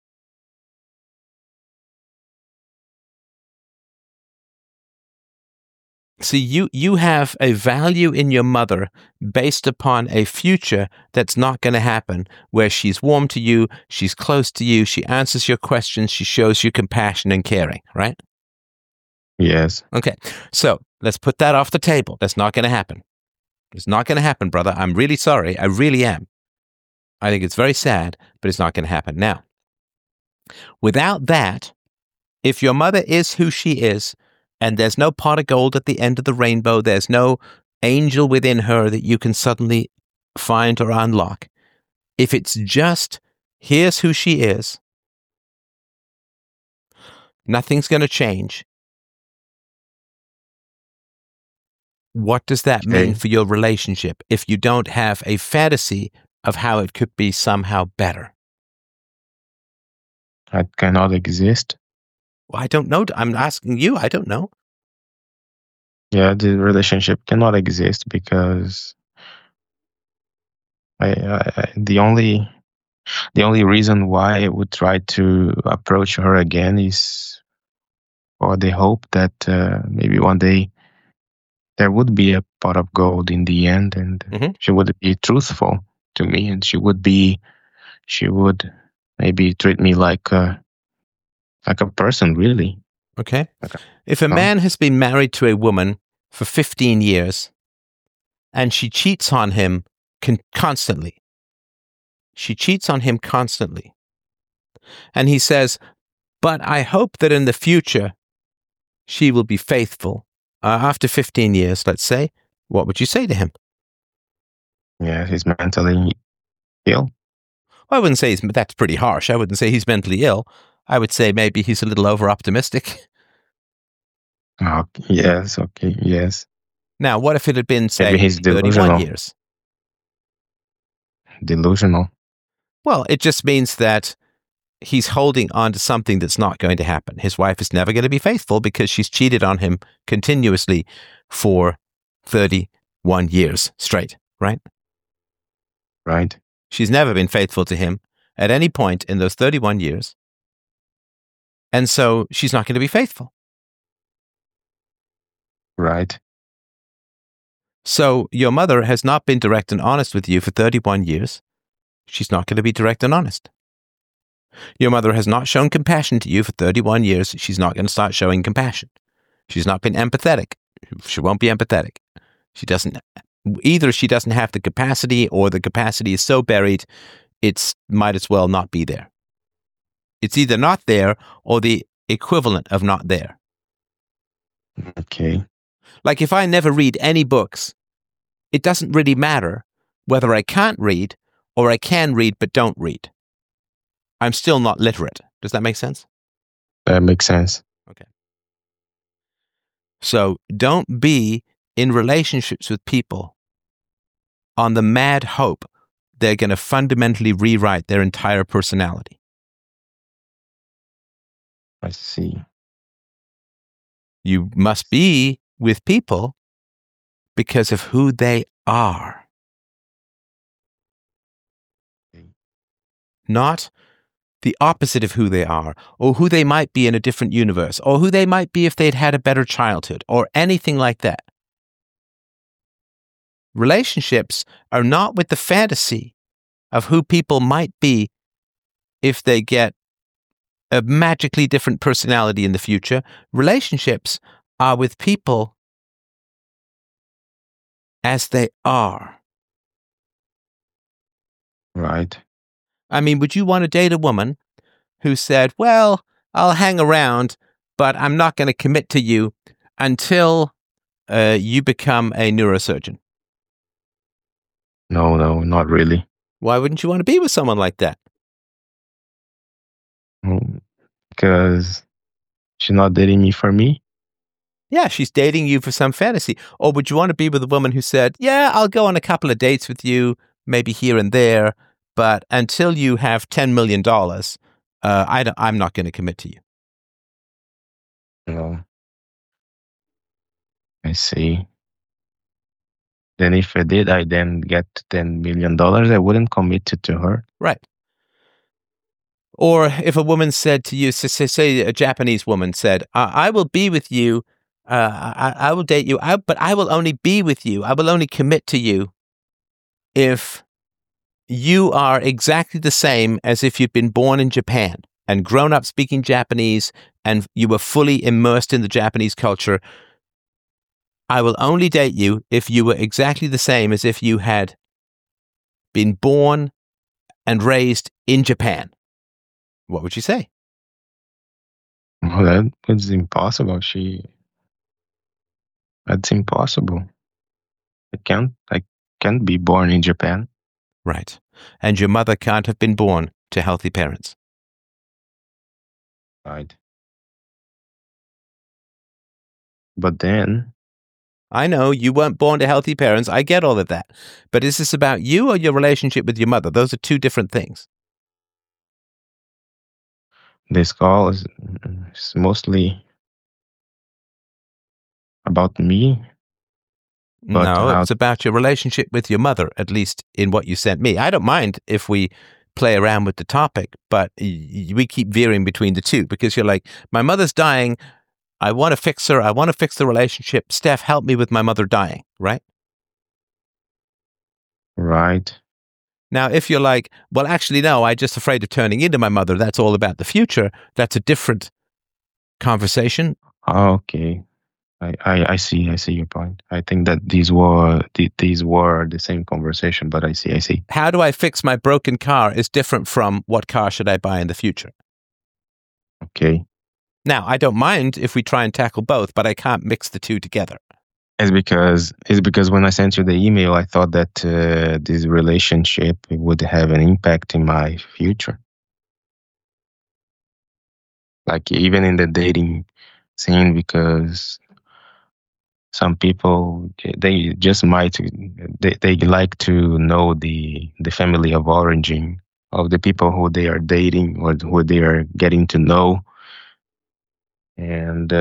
See, you have a value in your mother based upon a future that's not going to happen, where she's warm to you, she's close to you, she answers your questions, she shows you compassion and caring, right? Yes. Okay, so let's put that off the table. That's not going to happen. It's not going to happen, brother. I'm really sorry. I really am. I think it's very sad, but it's not going to happen. Now, without that, if your mother is who she is, and there's no pot of gold at the end of the rainbow, there's no angel within her that you can suddenly find or unlock. If it's just, here's who she is, nothing's going to change. What does that mean for your relationship if you don't have a fantasy of how it could be somehow better? It cannot exist. Well, I don't know. I'm asking you. I don't know. Yeah, the relationship cannot exist because the only reason why I would try to approach her again is for the hope that maybe one day there would be a pot of gold in the end, and she would be truthful to me, and she would maybe treat me like a person, really. Okay. If a man has been married to a woman for 15 years and she cheats on him constantly, and he says, but I hope that in the future she will be faithful. After 15 years, let's say, what would you say to him? Yeah, he's mentally ill. Well, I wouldn't say that's pretty harsh. I wouldn't say he's mentally ill. I would say maybe he's a little over-optimistic. Oh, yes, okay, yes. Now, what if it had been, say, maybe he's 31 years? Delusional. Well, it just means that he's holding on to something that's not going to happen. His wife is never going to be faithful because she's cheated on him continuously for 31 years straight, right? Right. She's never been faithful to him at any point in those 31 years. And so she's not going to be faithful. Right. So your mother has not been direct and honest with you for 31 years. She's not going to be direct and honest. Your mother has not shown compassion to you for 31 years. She's not going to start showing compassion. She's not been empathetic. She won't be empathetic. Either she doesn't have the capacity, or the capacity is so buried, it might as well not be there. It's either not there or the equivalent of not there. Okay. Like if I never read any books, it doesn't really matter whether I can't read or I can read but don't read. I'm still not literate. Does that make sense? That makes sense. Okay. So don't be in relationships with people on the mad hope they're going to fundamentally rewrite their entire personality. I see. You must be with people because of who they are. Not the opposite of who they are, or who they might be in a different universe, or who they might be if they'd had a better childhood, or anything like that. Relationships are not with the fantasy of who people might be if they get a magically different personality in the future. Relationships are with people as they are. Right. I mean, would you want to date a woman who said, well, I'll hang around, but I'm not going to commit to you until you become a neurosurgeon? No, not really. Why wouldn't you want to be with someone like that? Because she's not dating me for me. Yeah, she's dating you for some fantasy. Or would you want to be with a woman who said, yeah, I'll go on a couple of dates with you, maybe here and there, but until you have $10 million, I'm not going to commit to you. No. I see. Then if I did, I then get $10 million, I wouldn't commit to her. Right. Or if a woman said to you, say a Japanese woman said, I will be with you, I will date you, but I will only be with you, I will only commit to you if you are exactly the same as if you'd been born in Japan and grown up speaking Japanese and you were fully immersed in the Japanese culture. I will only date you if you were exactly the same as if you had been born and raised in Japan. What would you say? Well, that is impossible. That's impossible. I can't be born in Japan. Right. And your mother can't have been born to healthy parents. Right. But then, I know you weren't born to healthy parents. I get all of that. But is this about you or your relationship with your mother? Those are two different things. this call is mostly about me. But No, it was about your relationship with your mother, at least in what you sent me. I don't mind if we play around with the topic, but we keep veering between the two because you're like, my mother's dying. I want to fix her. I want to fix the relationship. Steph, help me with my mother dying, right? Right. Now, if you're like, well, actually, no, I'm just afraid of turning into my mother. That's all about the future. That's a different conversation. Okay. I see your point. I think that these were the same conversation, but I see. How do I fix my broken car is different from what car should I buy in the future. Okay. Now, I don't mind if we try and tackle both, but I can't mix the two together. It's because when I sent you the email, I thought that this relationship would have an impact in my future. Like even in the dating scene, because some people they just might they like to know the family of origin of the people who they are dating or who they are getting to know, and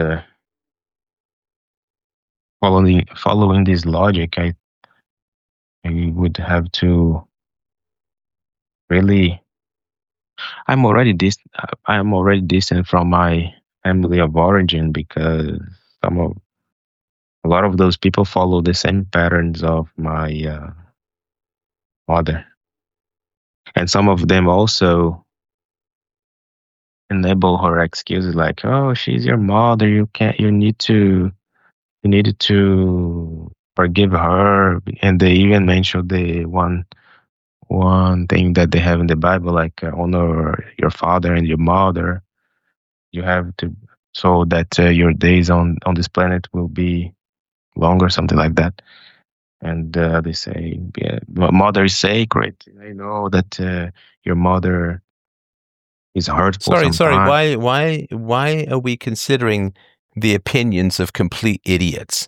following this logic, I would have to really. I'm already distant from my family of origin because some of a lot of those people follow the same patterns of my mother, and some of them also enable her excuses like, "Oh, she's your mother. You need to forgive her." And they even mention the one thing that they have in the Bible, like honor your father and your mother. You have to so that your days on this planet will be longer, something like that. And they say, yeah, mother is sacred. I know that your mother is hurtful Sorry. sometimes. Why are we considering the opinions of complete idiots?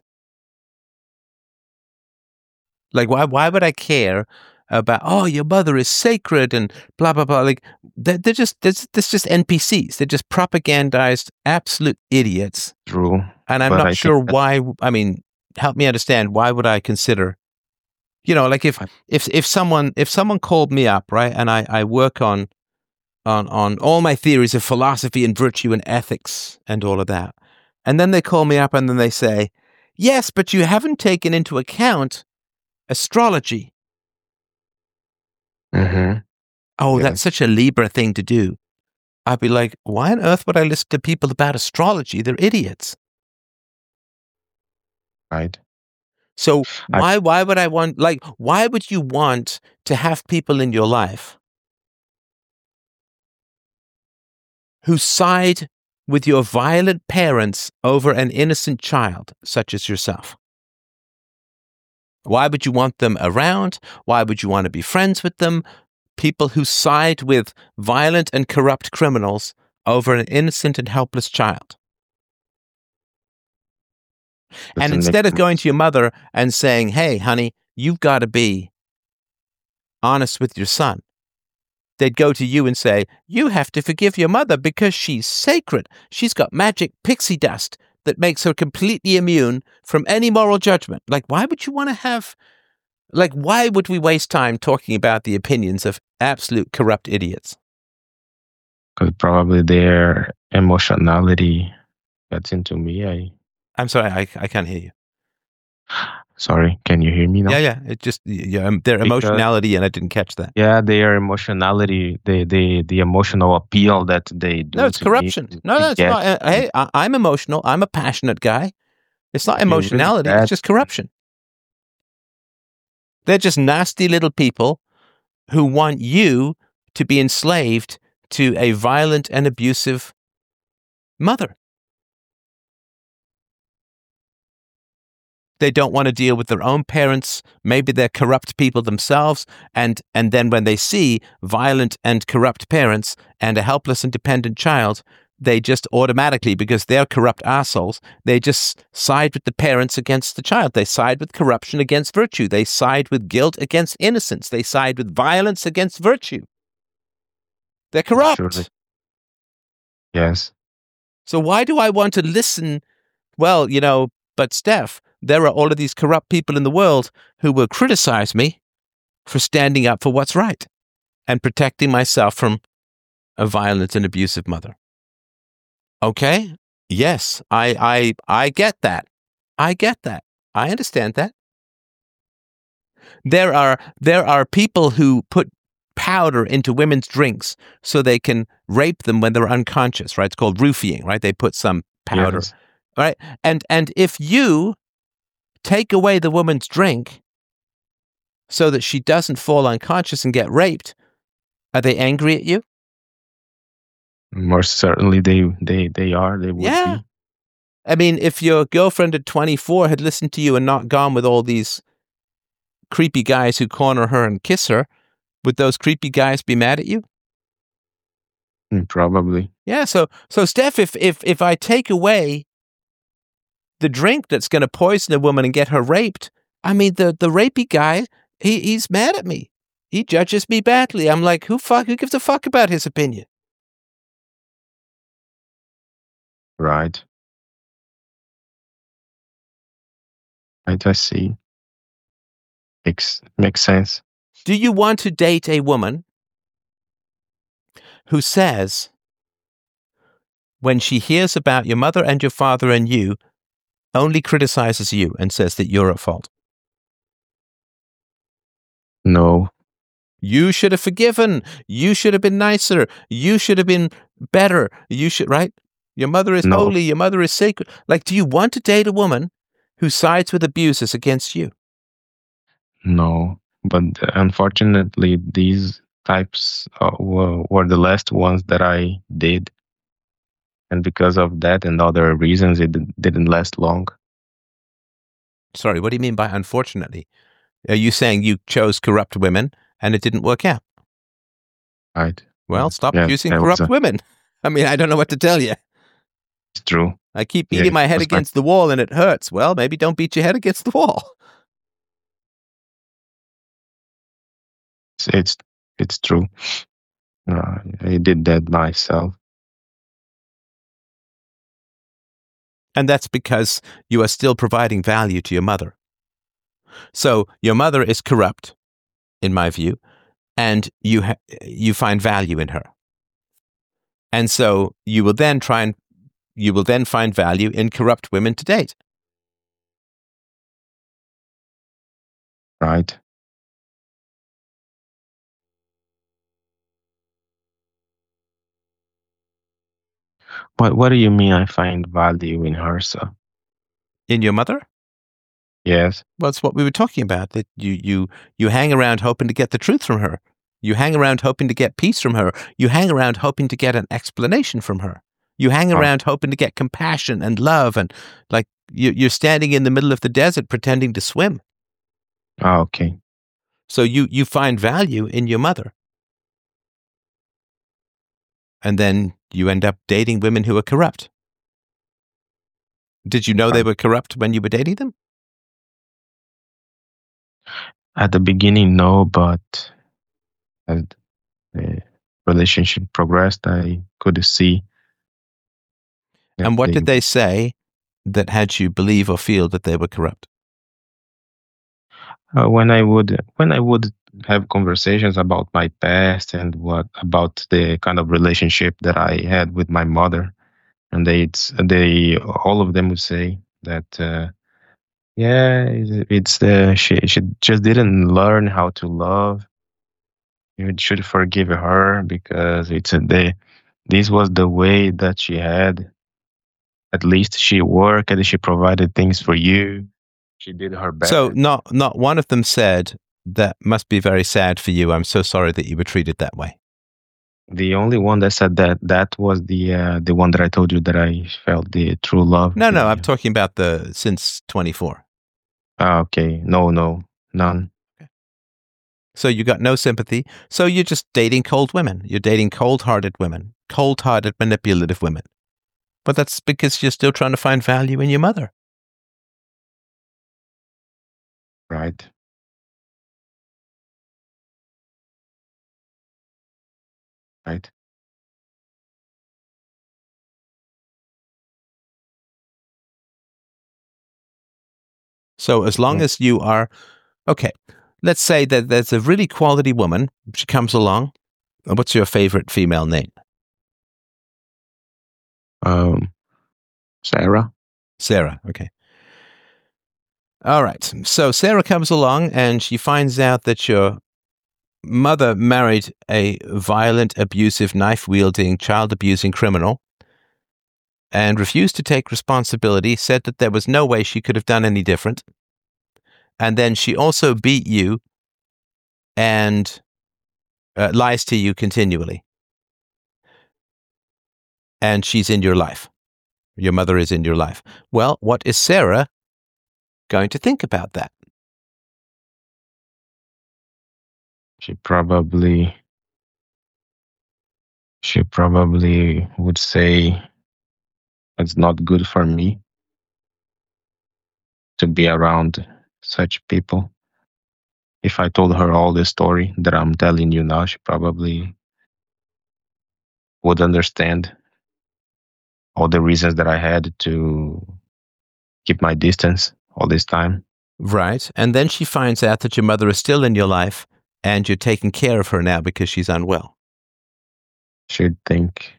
Like, why would I care about, oh, your mother is sacred and blah, blah, blah. Like, they're just NPCs. They're just propagandized absolute idiots. True. And I'm But not I sure think why. I mean, help me understand. Why would I consider, like if someone called me up, right, and I work on all my theories of philosophy and virtue and ethics and all of that, and then they call me up and then they say, yes, but you haven't taken into account astrology. Mm-hmm. Oh, Yeah. that's such a Libra thing to do. I'd be like, why on earth would I listen to people about astrology? They're idiots. Right. So I, why would I want, like, why would you want to have people in your life who side with your violent parents over an innocent child, such as yourself? Why would you want them around? Why would you want to be friends with them? People who side with violent and corrupt criminals over an innocent and helpless child. And instead of going to your mother and saying, hey, honey, you've got to be honest with your son, they'd go to you and say, you have to forgive your mother because she's sacred. She's got magic pixie dust that makes her completely immune from any moral judgment. Like, why would you want to have, like, why would we waste time talking about the opinions of absolute corrupt idiots? Because probably their emotionality gets into me. I'm sorry, I can't hear you. Sorry, can you hear me now? Yeah. It just their emotionality, and I didn't catch that. Yeah, their emotionality, the emotional appeal that they do. No, it's corruption. No, it's not. Hey, I'm emotional. I'm a passionate guy. It's not emotionality. It's just corruption. They're just nasty little people who want you to be enslaved to a violent and abusive mother. They don't want to deal with their own parents. Maybe they're corrupt people themselves. And then when they see violent and corrupt parents and a helpless and dependent child, they just automatically, because they're corrupt assholes, they just side with the parents against the child. They side with corruption against virtue. They side with guilt against innocence. They side with violence against virtue. They're corrupt. Surely. Yes. So why do I want to listen? Well, but Steph, there are all of these corrupt people in the world who will criticize me for standing up for what's right and protecting myself from a violent and abusive mother. Okay? Yes, I get that. I get that. I understand that. There are people who put powder into women's drinks so they can rape them when they're unconscious, right? It's called roofying, right? They put some powder, yes. right? And if you take away the woman's drink so that she doesn't fall unconscious and get raped, are they angry at you? More certainly they are. They would Yeah. be. I mean, if your girlfriend at 24 had listened to you and not gone with all these creepy guys who corner her and kiss her, would those creepy guys be mad at you? Probably. Yeah, so Steph, if I take away the drink that's going to poison a woman and get her raped, I mean, the rapey guy, he's mad at me. He judges me badly. I'm like, who gives a fuck about his opinion? Right. I see. Makes sense. Do you want to date a woman who says, when she hears about your mother and your father and you, only criticizes you and says that you're at fault? No. You should have forgiven. You should have been nicer. You should have been better. Right? Your mother is holy. Your mother is sacred. Like, do you want to date a woman who sides with abusers against you? No. But unfortunately, these types were the last ones that I did. And because of that and other reasons, it didn't last long. Sorry, what do you mean by unfortunately? Are you saying you chose corrupt women and it didn't work out? Right. Well, stop choosing corrupt women. I mean, I don't know what to tell you. It's true. I keep beating my head against the wall and it hurts. Well, maybe don't beat your head against the wall. It's true. I did that myself. And that's because you are still providing value to your mother. So your mother is corrupt, in my view, and you find value in her. And so you will then find value in corrupt women to date. Right. What do you mean I find value in her, sir? In your mother? Yes. Well, that's what we were talking about, that you hang around hoping to get the truth from her. You hang around hoping to get peace from her. You hang around hoping to get an explanation from her. You hang around hoping to get compassion and love, and like you're standing in the middle of the desert pretending to swim. Ah, okay. So you find value in your mother. And then you end up dating women who are corrupt. Did you know they Right. were corrupt when you were dating them? At the beginning, no, but as the relationship progressed, I could see that And what they. did they say that had you believe or feel that they were corrupt? When I would have conversations about my past and what about the kind of relationship that I had with my mother, and they all of them would say that yeah, she just didn't learn how to love. You should forgive her because this was the way that she had. At least she worked and she provided things for you. She did her So best. not one of them said, that must be very sad for you. I'm so sorry that you were treated that way. The only one that said that was the one that I told you that I felt the true love. No, I'm The talking about the since 24. okay, no, none. So you got no sympathy. So you're just dating cold women. You're dating cold-hearted women, cold-hearted, manipulative women. But that's because you're still trying to find value in your mother. Right. Right. So as long Yeah. as you are, okay, let's say that there's a really quality woman. She comes along. What's your favorite female name? Um, Sarah. Sarah. Okay. All right. So Sarah comes along and she finds out that your mother married a violent, abusive, knife wielding, child abusing criminal and refused to take responsibility, said that there was no way she could have done any different. And then she also beat you and lies to you continually. And she's in your life. Your mother is in your life. Well, what is Sarah going to think about that? She probably she probably would say it's not good for me to be around such people. If I told her all the story that I'm telling you now, she probably would understand all the reasons that I had to keep my distance all this time. Right. And then she finds out that your mother is still in your life and you're taking care of her now because she's unwell. She'd think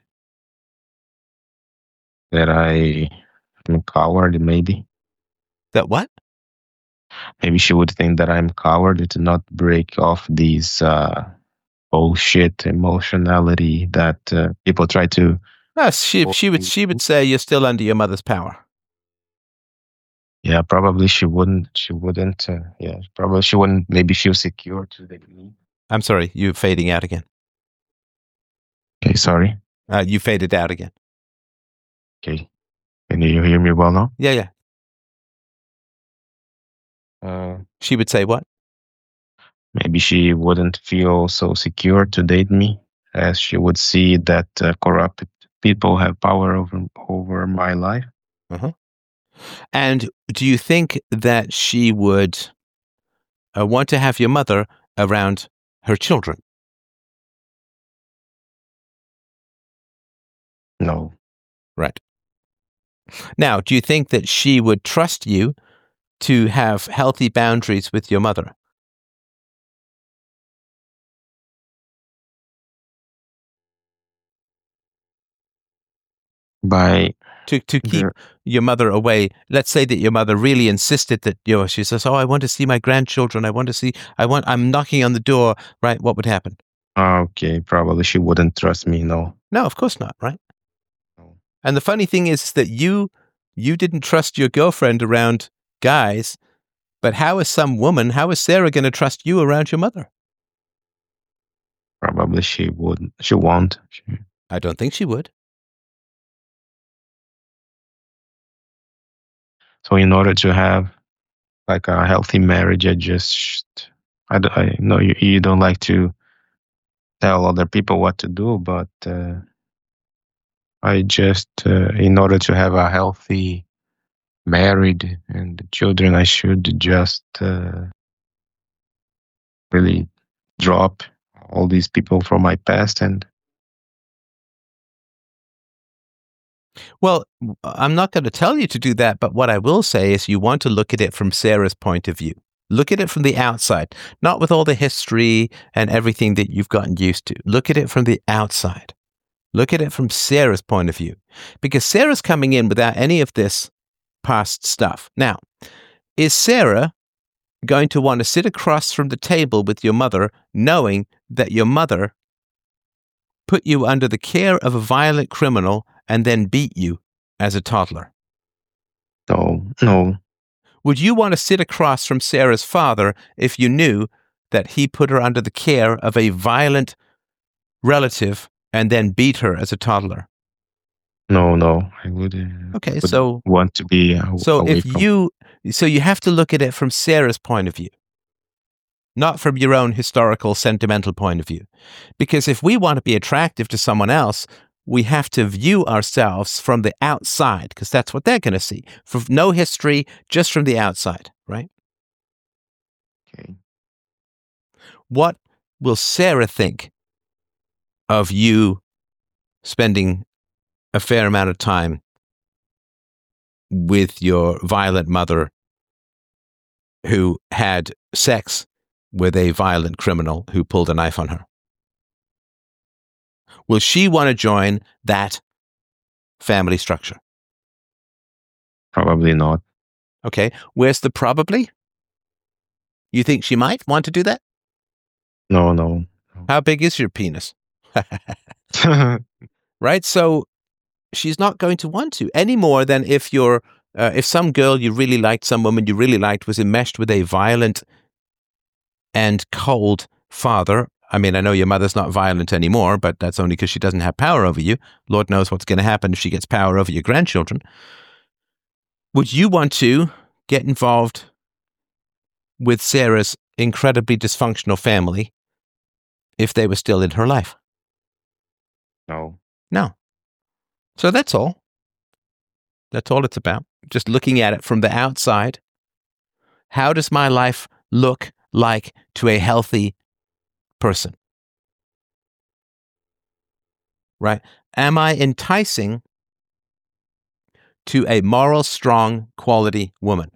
that I am a coward, maybe. That what? Maybe she would think that I'm a coward to not break off these bullshit emotionality that people try to. Yes, she would say you're still under your mother's power. Yeah, probably she wouldn't. She wouldn't. Yeah, probably she wouldn't. Maybe feel secure to me. I'm sorry, you're fading out again. Okay, sorry. You faded out again. Okay, can you hear me well now? Yeah. She would say what? Maybe she wouldn't feel so secure to date me, as she would see that corrupt people have power over my life. Uh-huh. And do you think that she would want to have your mother around her children? No, Right. Now, do you think that she would trust you to have healthy boundaries with your mother? by To keep the your mother away. Let's say that your mother really insisted that, she says, "Oh, I want to see my grandchildren. I'm knocking on the door," right? What would happen? okay, probably she wouldn't trust me. No, No, of course not, right? no. And the funny thing is that you didn't trust your girlfriend around guys, but how is Sarah going to trust you around your mother? Probably she would. She won't. I don't think she would. So in order to have like a healthy marriage. I know you don't like to tell other people what to do, but I just, in order to have a healthy married and children, I should just really drop all these people from my past. And Well, I'm not going to tell you to do that, but what I will say is you want to look at it from Sarah's point of view. Look at it from the outside, not with all the history and everything that you've gotten used to. Look at it from the outside. Look at it from Sarah's point of view, because Sarah's coming in without any of this past stuff. Now, is Sarah going to want to sit across from the table with your mother, knowing that your mother put you under the care of a violent criminal and then beat you as a toddler? no. Would you want to sit across from Sarah's father if you knew that he put her under the care of a violent relative and then beat her as a toddler? No, I would. Okay, would so want to be so away if from. you have to look at it from Sarah's point of view, not from your own historical, sentimental point of view. Because if we want to be attractive to someone else, we have to view ourselves from the outside, because that's what they're going to see. From no history, just from the outside, right? Okay. What will Sarah think of you spending a fair amount of time with your violent mother who had sex with a violent criminal who pulled a knife on her? Will she want to join that family structure? Probably not. Okay, where's the probably? You think she might want to do that? No. How big is your penis? Right? So she's not going to want to any more than if some girl you really liked, some woman you really liked was enmeshed with a violent and cold father. I mean, I know your mother's not violent anymore, but that's only because she doesn't have power over you. Lord knows what's going to happen if she gets power over your grandchildren. Would you want to get involved with Sarah's incredibly dysfunctional family if they were still in her life? No. No. So that's all. That's all it's about. Just looking at it from the outside. How does my life look like to a healthy person? Right? Am I enticing to a moral, strong, quality woman?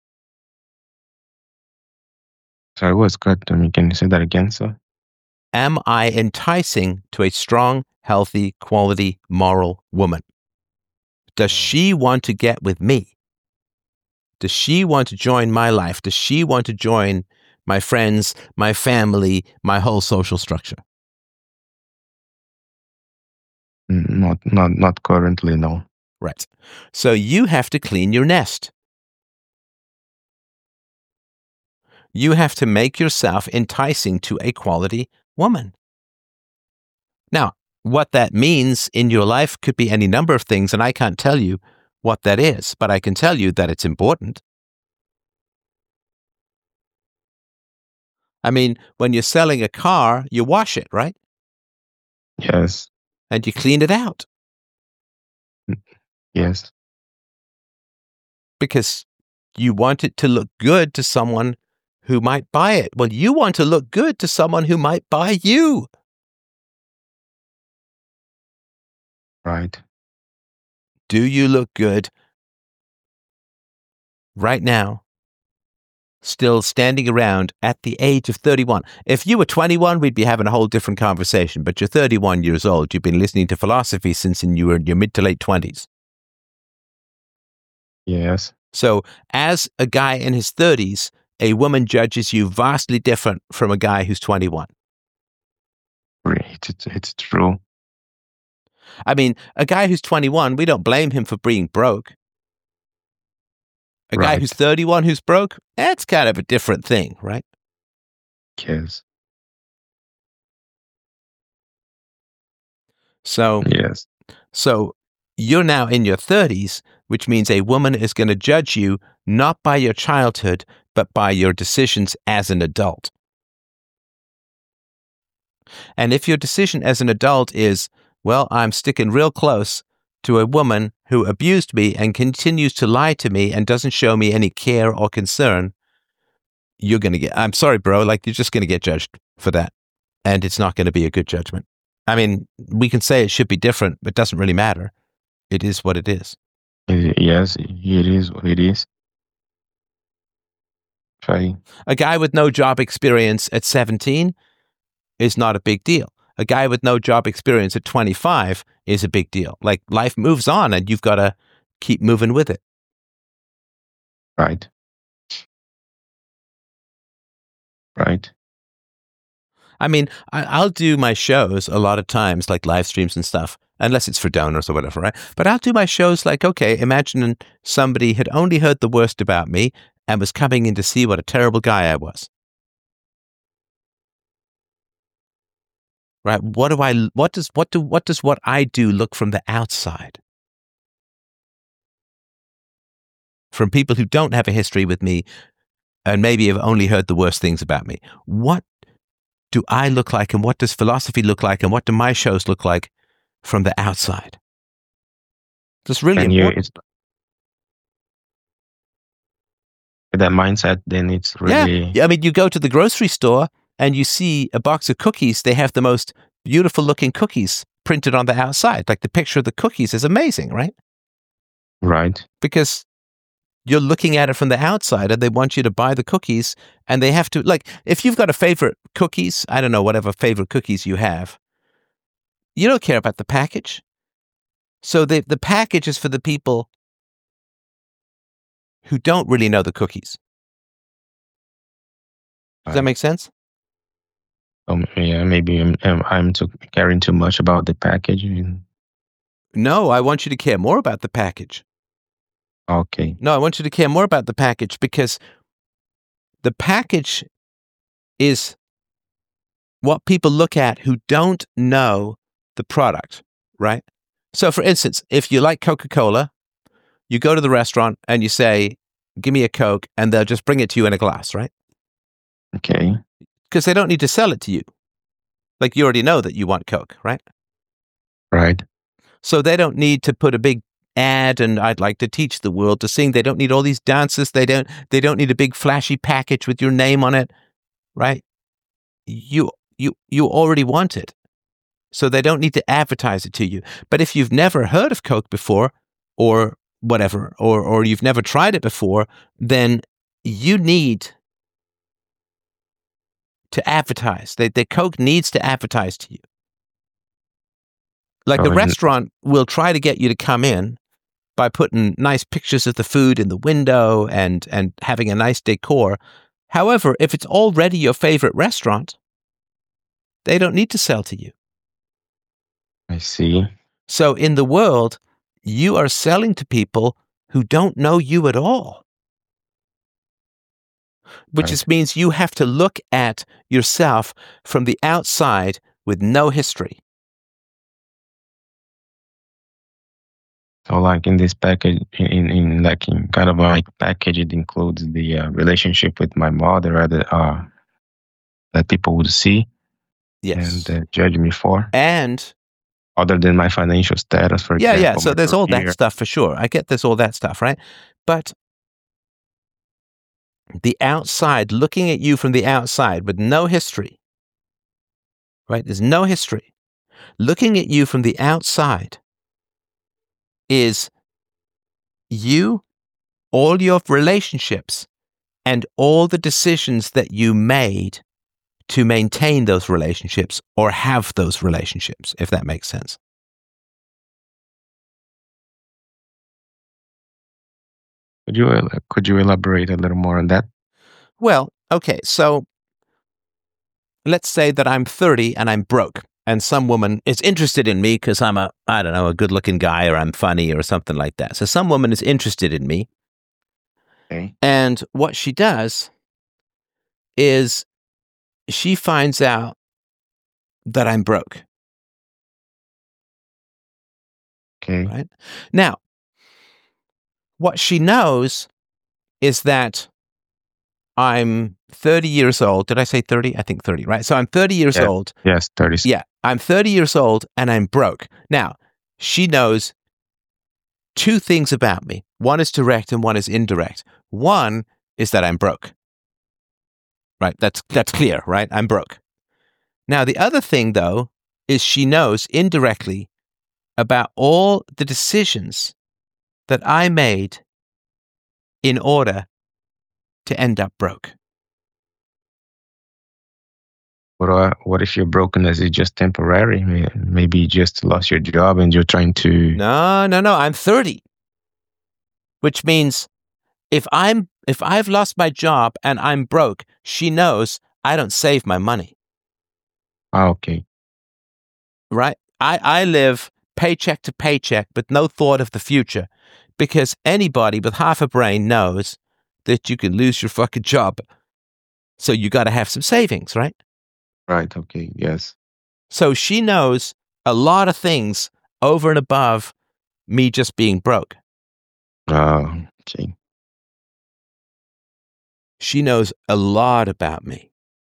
Sorry, it was good. I mean, can you say that again, sir? Am I enticing to a strong, healthy, quality, moral woman? Does she want to get with me? Does she want to join my life? Does she want to join my friends, my family, my whole social structure? Not currently, no. Right. So you have to clean your nest. You have to make yourself enticing to a quality woman. Now, what that means in your life could be any number of things, and I can't tell you what that is, but I can tell you that it's important. I mean, when you're selling a car, you wash it, right? Yes. And you clean it out. Yes. Because you want it to look good to someone who might buy it. Well, you want to look good to someone who might buy you. Right. Do you look good right now, still standing around at the age of 31? If you were 21, we'd be having a whole different conversation, but you're 31 years old. You've been listening to philosophy since you were in your mid to late 20s. Yes. So as a guy in his 30s, a woman judges you vastly different from a guy who's 21. Great. It's true. I mean, a guy who's 21, we don't blame him for being broke. A guy Right. who's 31 who's broke, that's kind of a different thing, right? Yes. So Yes. you're now in your 30s, which means a woman is going to judge you not by your childhood, but by your decisions as an adult. And if your decision as an adult is, well, I'm sticking real close to a woman who abused me and continues to lie to me and doesn't show me any care or concern, you're going to get, I'm sorry, bro, like you're just going to get judged for that. And it's not going to be a good judgment. I mean, we can say it should be different, but it doesn't really matter. It is what it is. Yes, it is what it is. Fine. A guy with no job experience at 17 is not a big deal. A guy with no job experience at 25 is a big deal. Like life moves on and you've got to keep moving with it. Right. Right. I mean, I'll do my shows a lot of times, like live streams and stuff, unless it's for donors or whatever, right? But I'll do my shows like, okay, imagine somebody had only heard the worst about me and was coming in to see what a terrible guy I was. Right? What does what I do look from the outside? From people who don't have a history with me and maybe have only heard the worst things about me. What do I look like, and what does philosophy look like, and what do my shows look like from the outside? That's really important. With that mindset, then it's really... Yeah, I mean, you go to the grocery store and you see a box of cookies. They have the most beautiful looking cookies printed on the outside. Like the picture of the cookies is amazing, right? Right. Because you're looking at it from the outside and they want you to buy the cookies, and they have to, like, if you've got a favorite cookies, I don't know, whatever favorite cookies you have, you don't care about the package. So the package is for the people who don't really know the cookies. Does that make sense? Yeah, maybe I'm caring too much about the package. No, I want you to care more about the package. Okay. No, I want you to care more about the package, because the package is what people look at who don't know the product, right? So for instance, if you like Coca-Cola, you go to the restaurant and you say, give me a Coke, and they'll just bring it to you in a glass, right? Okay. Because they don't need to sell it to you. Like, you already know that you want Coke, right? Right. So they don't need to put a big ad and I'd like to teach the world to sing. They don't need all these dances. They don't need a big flashy package with your name on it, right? You already want it. So they don't need to advertise it to you. But if you've never heard of Coke before, or whatever, or you've never tried it before, then you need to advertise. The Coke needs to advertise to you. Like a restaurant will try to get you to come in by putting nice pictures of the food in the window and having a nice decor. However, if it's already your favorite restaurant, they don't need to sell to you. I see. So in the world, you are selling to people who don't know you at all. Which just means you have to look at yourself from the outside with no history. So, like in this package, in kind of like package, it includes the relationship with my mother that people would see, yes, and judge me for, and other than my financial status, for example. Yeah. So there's all that stuff for sure. I get there's all that stuff, right? But the outside, looking at you from the outside with no history, right? There's no history. Looking at you from the outside is you, all your relationships, and all the decisions that you made to maintain those relationships or have those relationships, if that makes sense. Could you elaborate a little more on that? Well, okay, so let's say that I'm 30 and I'm broke, and some woman is interested in me because I'm a good-looking guy, or I'm funny or something like that. So some woman is interested in me. Okay. And what she does is she finds out that I'm broke. Okay. Right? Now, what she knows is that I'm 30 years old. Did I say 30? I think 30, right? So I'm 30 years Yeah. old. Yes, 30. Yeah, I'm 30 years old and I'm broke. Now, she knows two things about me. One is direct and one is indirect. One is that I'm broke. Right? That's clear, right? I'm broke. Now, the other thing, though, is she knows indirectly about all the decisions that I made in order to end up broke. What if your brokenness is just temporary? Maybe you just lost your job and you're trying to. No. I'm 30, which means if I've lost my job and I'm broke, she knows I don't save my money. Okay. Right? I live paycheck to paycheck with no thought of the future, because anybody with half a brain knows that you can lose your fucking job. So you got to have some savings, right? Right. Okay. Yes. So she knows a lot of things over and above me just being broke. Okay. She knows a lot about me.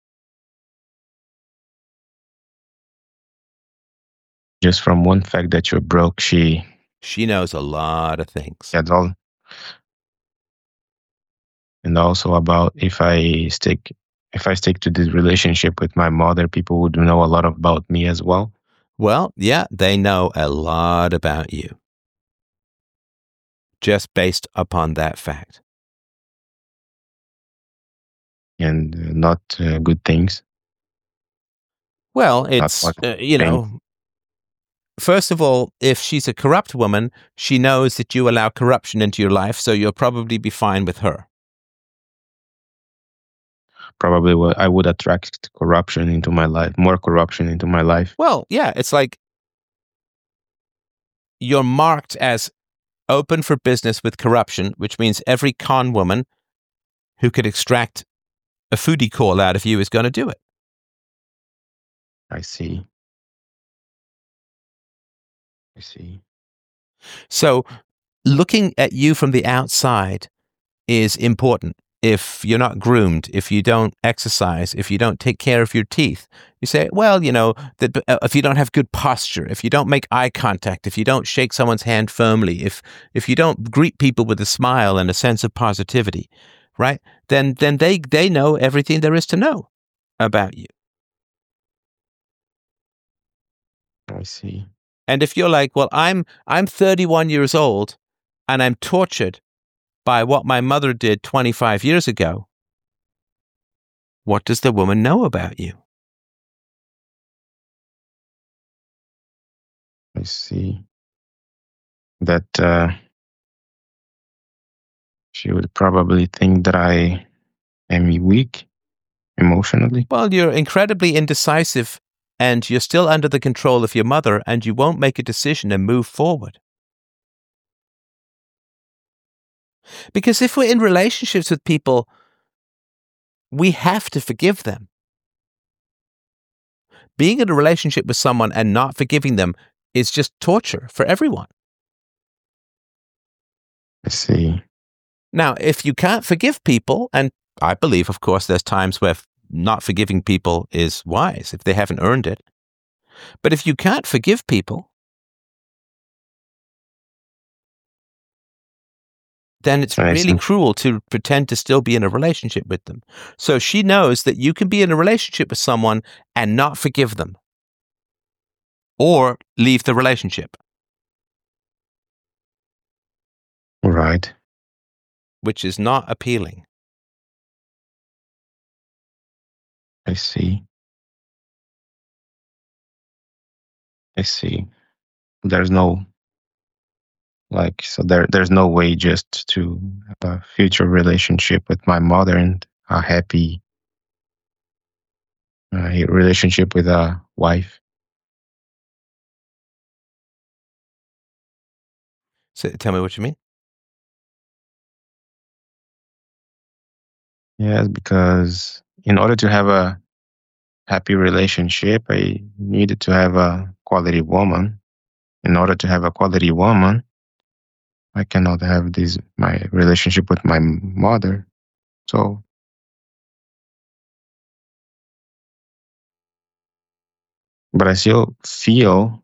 Just from one fact that you're broke, she knows a lot of things. gets all. And also about if I stick to this relationship with my mother, people would know a lot about me as well. Well, yeah, they know a lot about you. Just based upon that fact. And not good things. Well, it's, first of all, if she's a corrupt woman, she knows that you allow corruption into your life, so you'll probably be fine with her. Probably I would attract corruption into my life, more corruption into my life. Well, yeah, it's like you're marked as open for business with corruption, which means every con woman who could extract a foodie call out of you is going to do it. I see. So looking at you from the outside is important. If you're not groomed, if you don't exercise, if you don't take care of your teeth, you say, well, if you don't have good posture, if you don't make eye contact, if you don't shake someone's hand firmly, if you don't greet people with a smile and a sense of positivity, right? Then they know everything there is to know about you. I see. And if you're like, well, I'm 31 years old and I'm tortured by what my mother did 25 years ago, what does the woman know about you? I see. That she would probably think that I am weak emotionally. Well, you're incredibly indecisive and you're still under the control of your mother and you won't make a decision and move forward. Because if we're in relationships with people, we have to forgive them. Being in a relationship with someone and not forgiving them is just torture for everyone. I see. Now, if you can't forgive people, and I believe, of course, there's times where not forgiving people is wise if they haven't earned it. But if you can't forgive people, then it's really cruel to pretend to still be in a relationship with them. So she knows that you can be in a relationship with someone and not forgive them or leave the relationship. Right. Which is not appealing. I see. There's no there's no way just to have a future relationship with my mother and a happy relationship with a wife. So tell me what you mean. Yes, because in order to have a happy relationship, I needed to have a quality woman. In order to have a quality woman, I cannot have my relationship with my mother. So but I still feel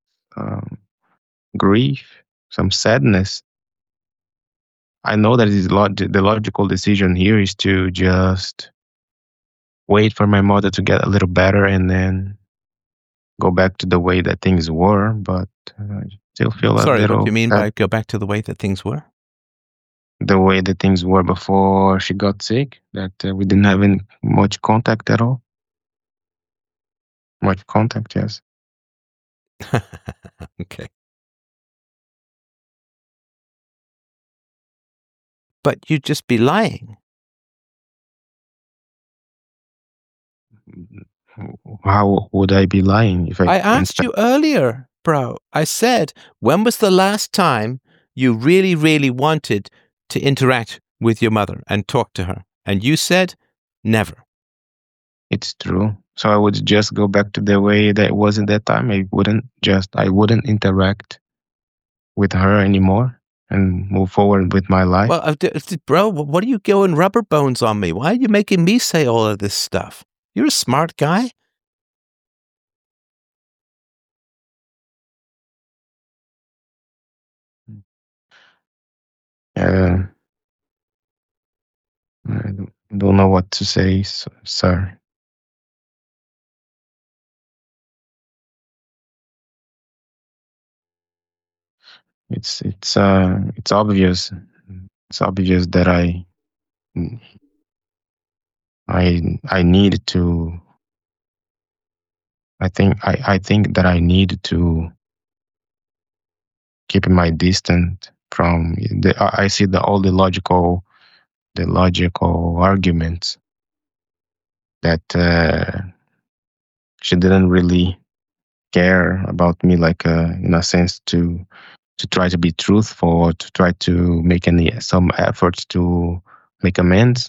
grief, some sadness. I know that the logical decision here is to just wait for my mother to get a little better and then go back to the way that things were, but I still feel a Sorry, what do you little mean sad by go back to the way that things were? the way that things were before she got sick, that we didn't have any much contact at all. Much contact, yes. Okay. But you'd just be lying. How would I be lying if I asked you earlier, bro. I said, when was the last time you really, really wanted to interact with your mother and talk to her? And you said, never. It's true. So I would just go back to the way that it was at that time. I wouldn't interact with her anymore and move forward with my life. Well, bro, what are you going rubber bones on me? Why are you making me say all of this stuff? You're a smart guy. I don't know what to say, sir. It's obvious. It's obvious that I need to. I think that I need to keep my distance from the. I see all the logical arguments that she didn't really care about me, like in a sense to try to be truthful or to try to make some efforts to make amends,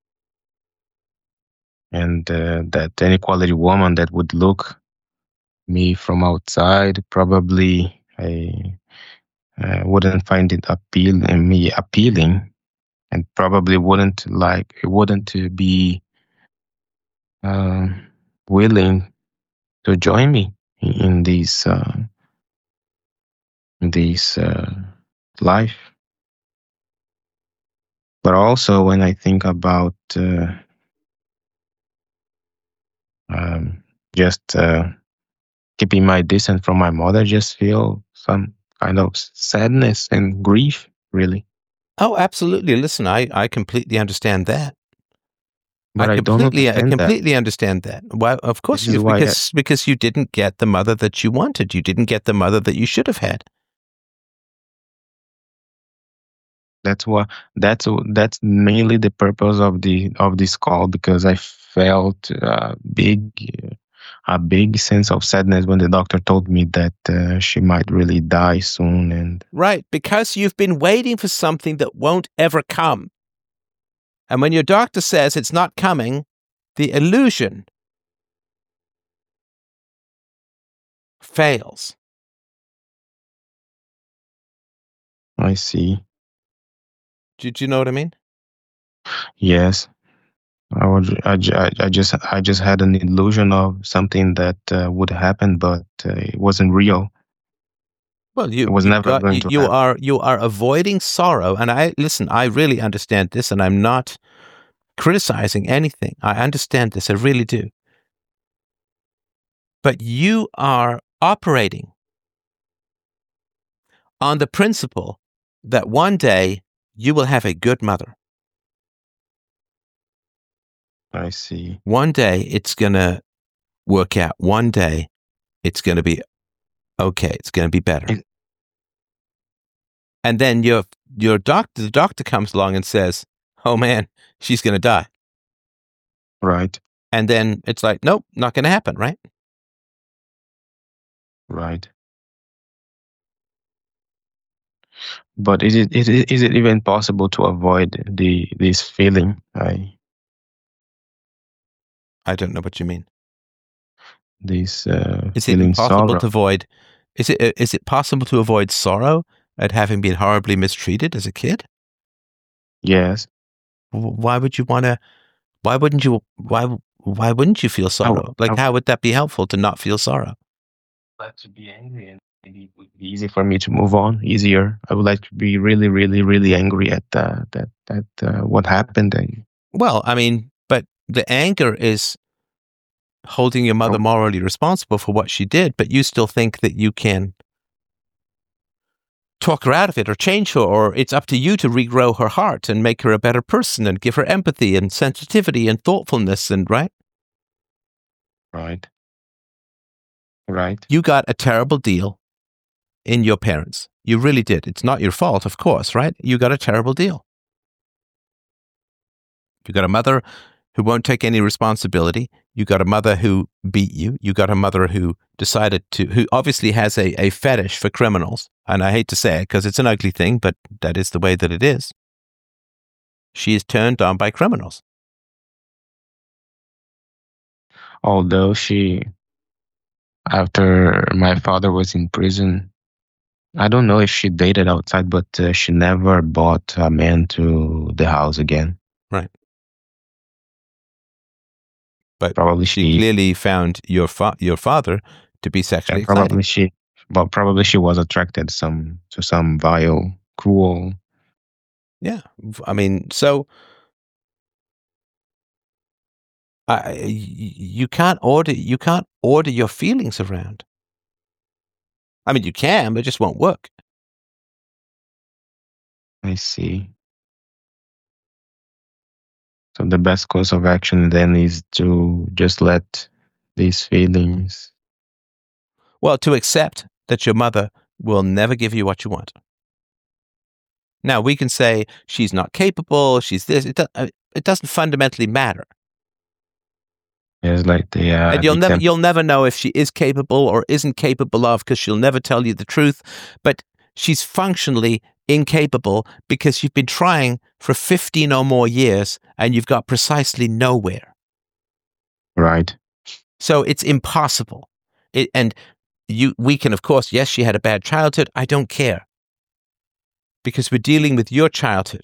and that any quality woman that would look me from outside probably I wouldn't find it appealing, and probably wouldn't be willing to join me in this life. But also when I think about just keeping my distance from my mother, just feel some kind of sadness and grief, really. Oh, absolutely. Listen, I completely understand that. But I don't I understand that. completely understand that. Why? Of course, This is why because you didn't get the mother that you wanted. You didn't get the mother that you should have had. that's mainly the purpose of this call, because I felt a big sense of sadness when the doctor told me that she might really die soon. And Right, because you've been waiting for something that won't ever come. And when your doctor says it's not coming, the illusion fails. I see. Do you know what I mean? Yes. I just had an illusion of something that would happen, but it wasn't real. Well, It was never going to happen. You are avoiding sorrow, and I really understand this, and I'm not criticizing anything. I understand this, I really do. But you are operating on the principle that one day you will have a good mother. I see. One day it's going to work out. One day it's going to be okay. It's going to be better. And then the doctor comes along and says, "Oh man, she's going to die." Right. And then it's like, nope, not going to happen, right? Right. But is it even possible to avoid this feeling? I don't know what you mean. This Is it feeling impossible sorrow. to avoid? Is it possible to avoid sorrow at having been horribly mistreated as a kid? Yes. Why would you want to? Why wouldn't you? Why why wouldn't you feel sorrow? Like, how would that be helpful to not feel sorrow? I'd like to be angry, and maybe it would be easy for me to move on easier. I would like to be really, really, really angry at what happened. And Well, I mean, but the anger is holding your mother morally responsible for what she did, but you still think that you can talk her out of it or change her, or it's up to you to regrow her heart and make her a better person and give her empathy and sensitivity and thoughtfulness and right? Right. You got a terrible deal in your parents. You really did. It's not your fault, of course, right? You got a terrible deal. You got a mother who won't take any responsibility. You got a mother who beat you. You got a mother who who obviously has a fetish for criminals. And I hate to say it because it's an ugly thing, but that is the way that it is. She is turned on by criminals. Although after my father was in prison, I don't know if she dated outside, but she never brought a man to the house again. Right. But probably she clearly found your father to be sexually exciting. Probably she was attracted to some vile, cruel. Yeah, I mean, so you can't order your feelings around. I mean, you can, but it just won't work. I see. So the best course of action then is to just let these feelings. Well, to accept that your mother will never give you what you want. Now, we can say she's not capable, she's this. It doesn't fundamentally matter. It's like and you'll never know if she is capable or isn't capable of, because she'll never tell you the truth. But she's functionally incapable because you've been trying for 15 or more years and you've got precisely nowhere. Right. So it's impossible. We can, of course, yes, she had a bad childhood. I don't care. Because we're dealing with your childhood,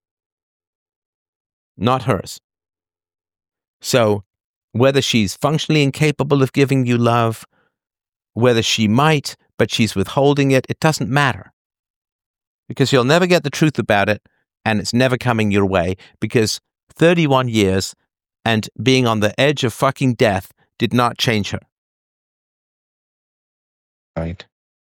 not hers. So whether she's functionally incapable of giving you love, whether she might, but she's withholding it, it doesn't matter. Because you'll never get the truth about it, and it's never coming your way, because 31 years and being on the edge of fucking death did not change her. Right.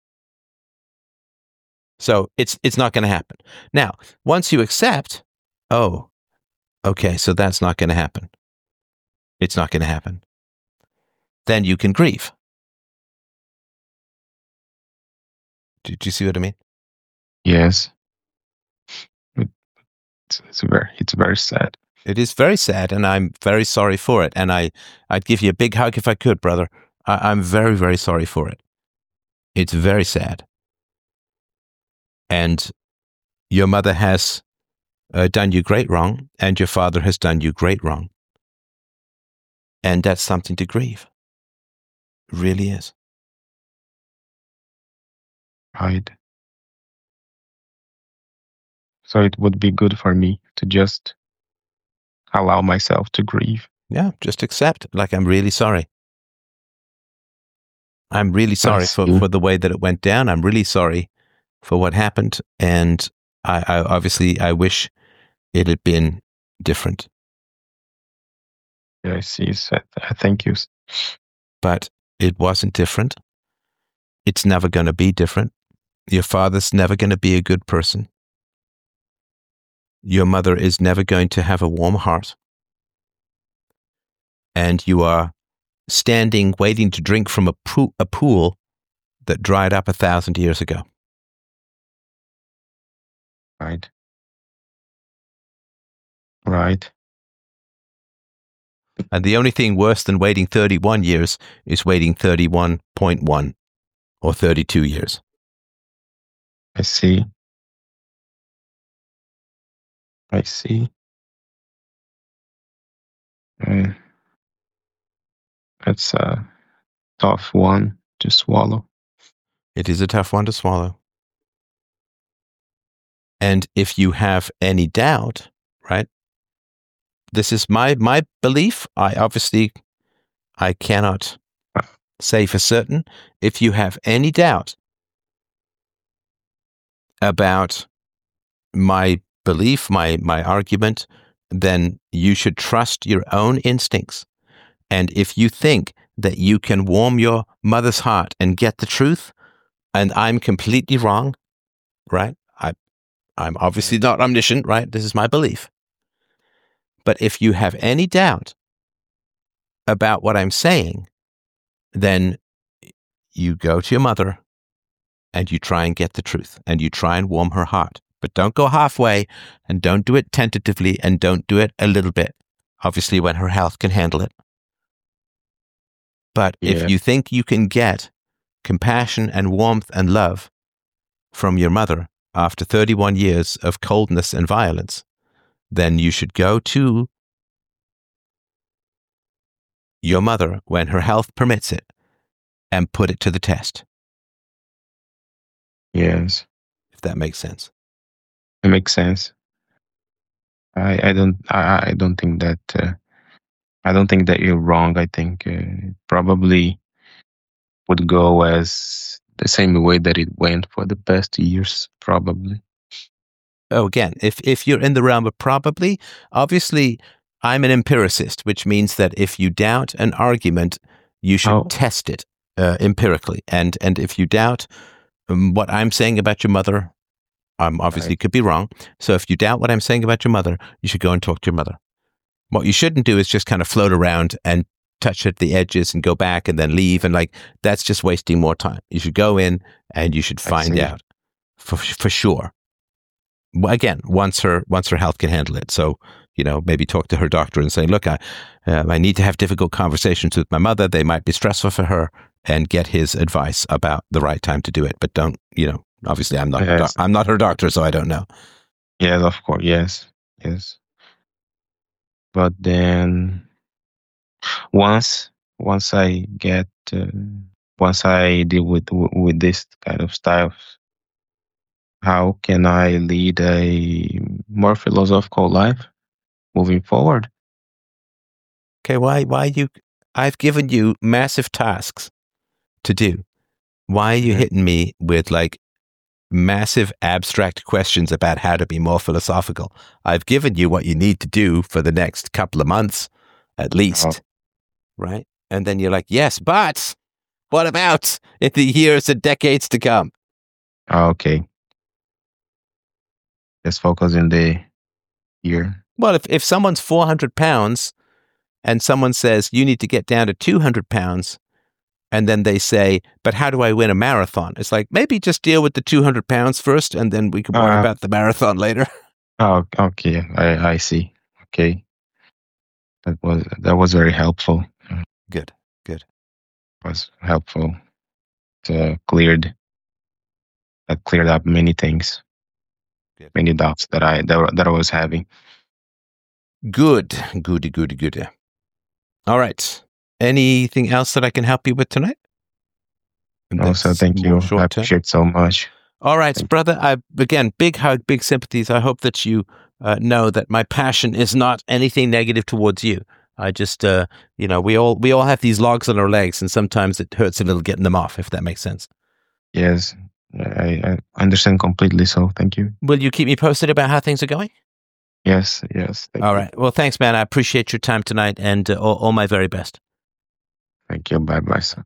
So it's not going to happen. Now, once you accept, oh, okay, so that's not going to happen. It's not going to happen. Then you can grieve. Do you see what I mean? Yes. It's very sad. It is very sad, and I'm very sorry for it. And I'd give you a big hug if I could, brother. I'm very, very sorry for it. It's very sad. And your mother has done you great wrong, and your father has done you great wrong. And that's something to grieve. It really is. Right. So it would be good for me to just allow myself to grieve. Yeah, just accept. Like, I'm really sorry. I'm really sorry for the way that it went down. I'm really sorry for what happened. And I obviously, I wish it had been different. Yeah, I see. Thank you. But it wasn't different. It's never going to be different. Your father's never going to be a good person. Your mother is never going to have a warm heart. And you are standing waiting to drink from a pool that dried up 1,000 years ago. Right. Right. And the only thing worse than waiting 31 years is waiting 31.1 or 32 years. I see. That's a tough one to swallow. It is a tough one to swallow. And if you have any doubt, right, this is my belief. I cannot say for certain. If you have any doubt about my belief, my argument, then you should trust your own instincts. And if you think that you can warm your mother's heart and get the truth, and I'm completely wrong, right? I'm obviously not omniscient, right? This is my belief. But if you have any doubt about what I'm saying, then you go to your mother and you try and get the truth and you try and warm her heart. But don't go halfway and don't do it tentatively and don't do it a little bit. Obviously, when her health can handle it. But if you think you can get compassion and warmth and love from your mother after 31 years of coldness and violence, then you should go to your mother when her health permits it and put it to the test. Yes. If that makes sense. It makes sense. I don't think that I don't think that you're wrong. I think probably would go as the same way that it went for the past years, probably. Oh, again, if you're in the realm of probably, obviously I'm an empiricist, which means that if you doubt an argument, you should test it empirically. And if you doubt what I'm saying about your mother, obviously could be wrong. So if you doubt what I'm saying about your mother, you should go and talk to your mother. What you shouldn't do is just kind of float around and touch at the edges and go back and then leave. And that's just wasting more time. You should go in and you should find out for sure. Again, once her health can handle it. So, maybe talk to her doctor and say, look, I need to have difficult conversations with my mother. They might be stressful for her, and get his advice about the right time to do it. But don't, obviously I'm not her doctor, so I don't know. Yes, of course. Yes. But then once I get, once I deal with this kind of style, how can I lead a more philosophical life moving forward? Okay, I've given you massive tasks to do. Why are you hitting me with massive abstract questions about how to be more philosophical? I've given you what you need to do for the next couple of months, at least. Right? And then you're like, yes, but what about in the years and decades to come? Okay. Just focus in the year. Well, if someone's 400 pounds and someone says you need to get down to 200 pounds, and then they say, but how do I win a marathon? It's like, maybe just deal with the 200 pounds first, and then we can worry about the marathon later. Oh, okay. I see. Okay. That was very helpful. Good. It was helpful. It cleared up many things. Good. Many doubts that I was having. Good. All right. Anything else that I can help you with tonight? Also, thank you. I appreciate so much. All right, brother. Again, big hug, big sympathies. I hope that you know that my passion is not anything negative towards you. I just, we all have these logs on our legs, and sometimes it hurts a little getting them off, if that makes sense. Yes, I understand completely. So thank you. Will you keep me posted about how things are going? Yes. All right. Well, thanks, man. I appreciate your time tonight, and all my very best. Thank you. Bye, son.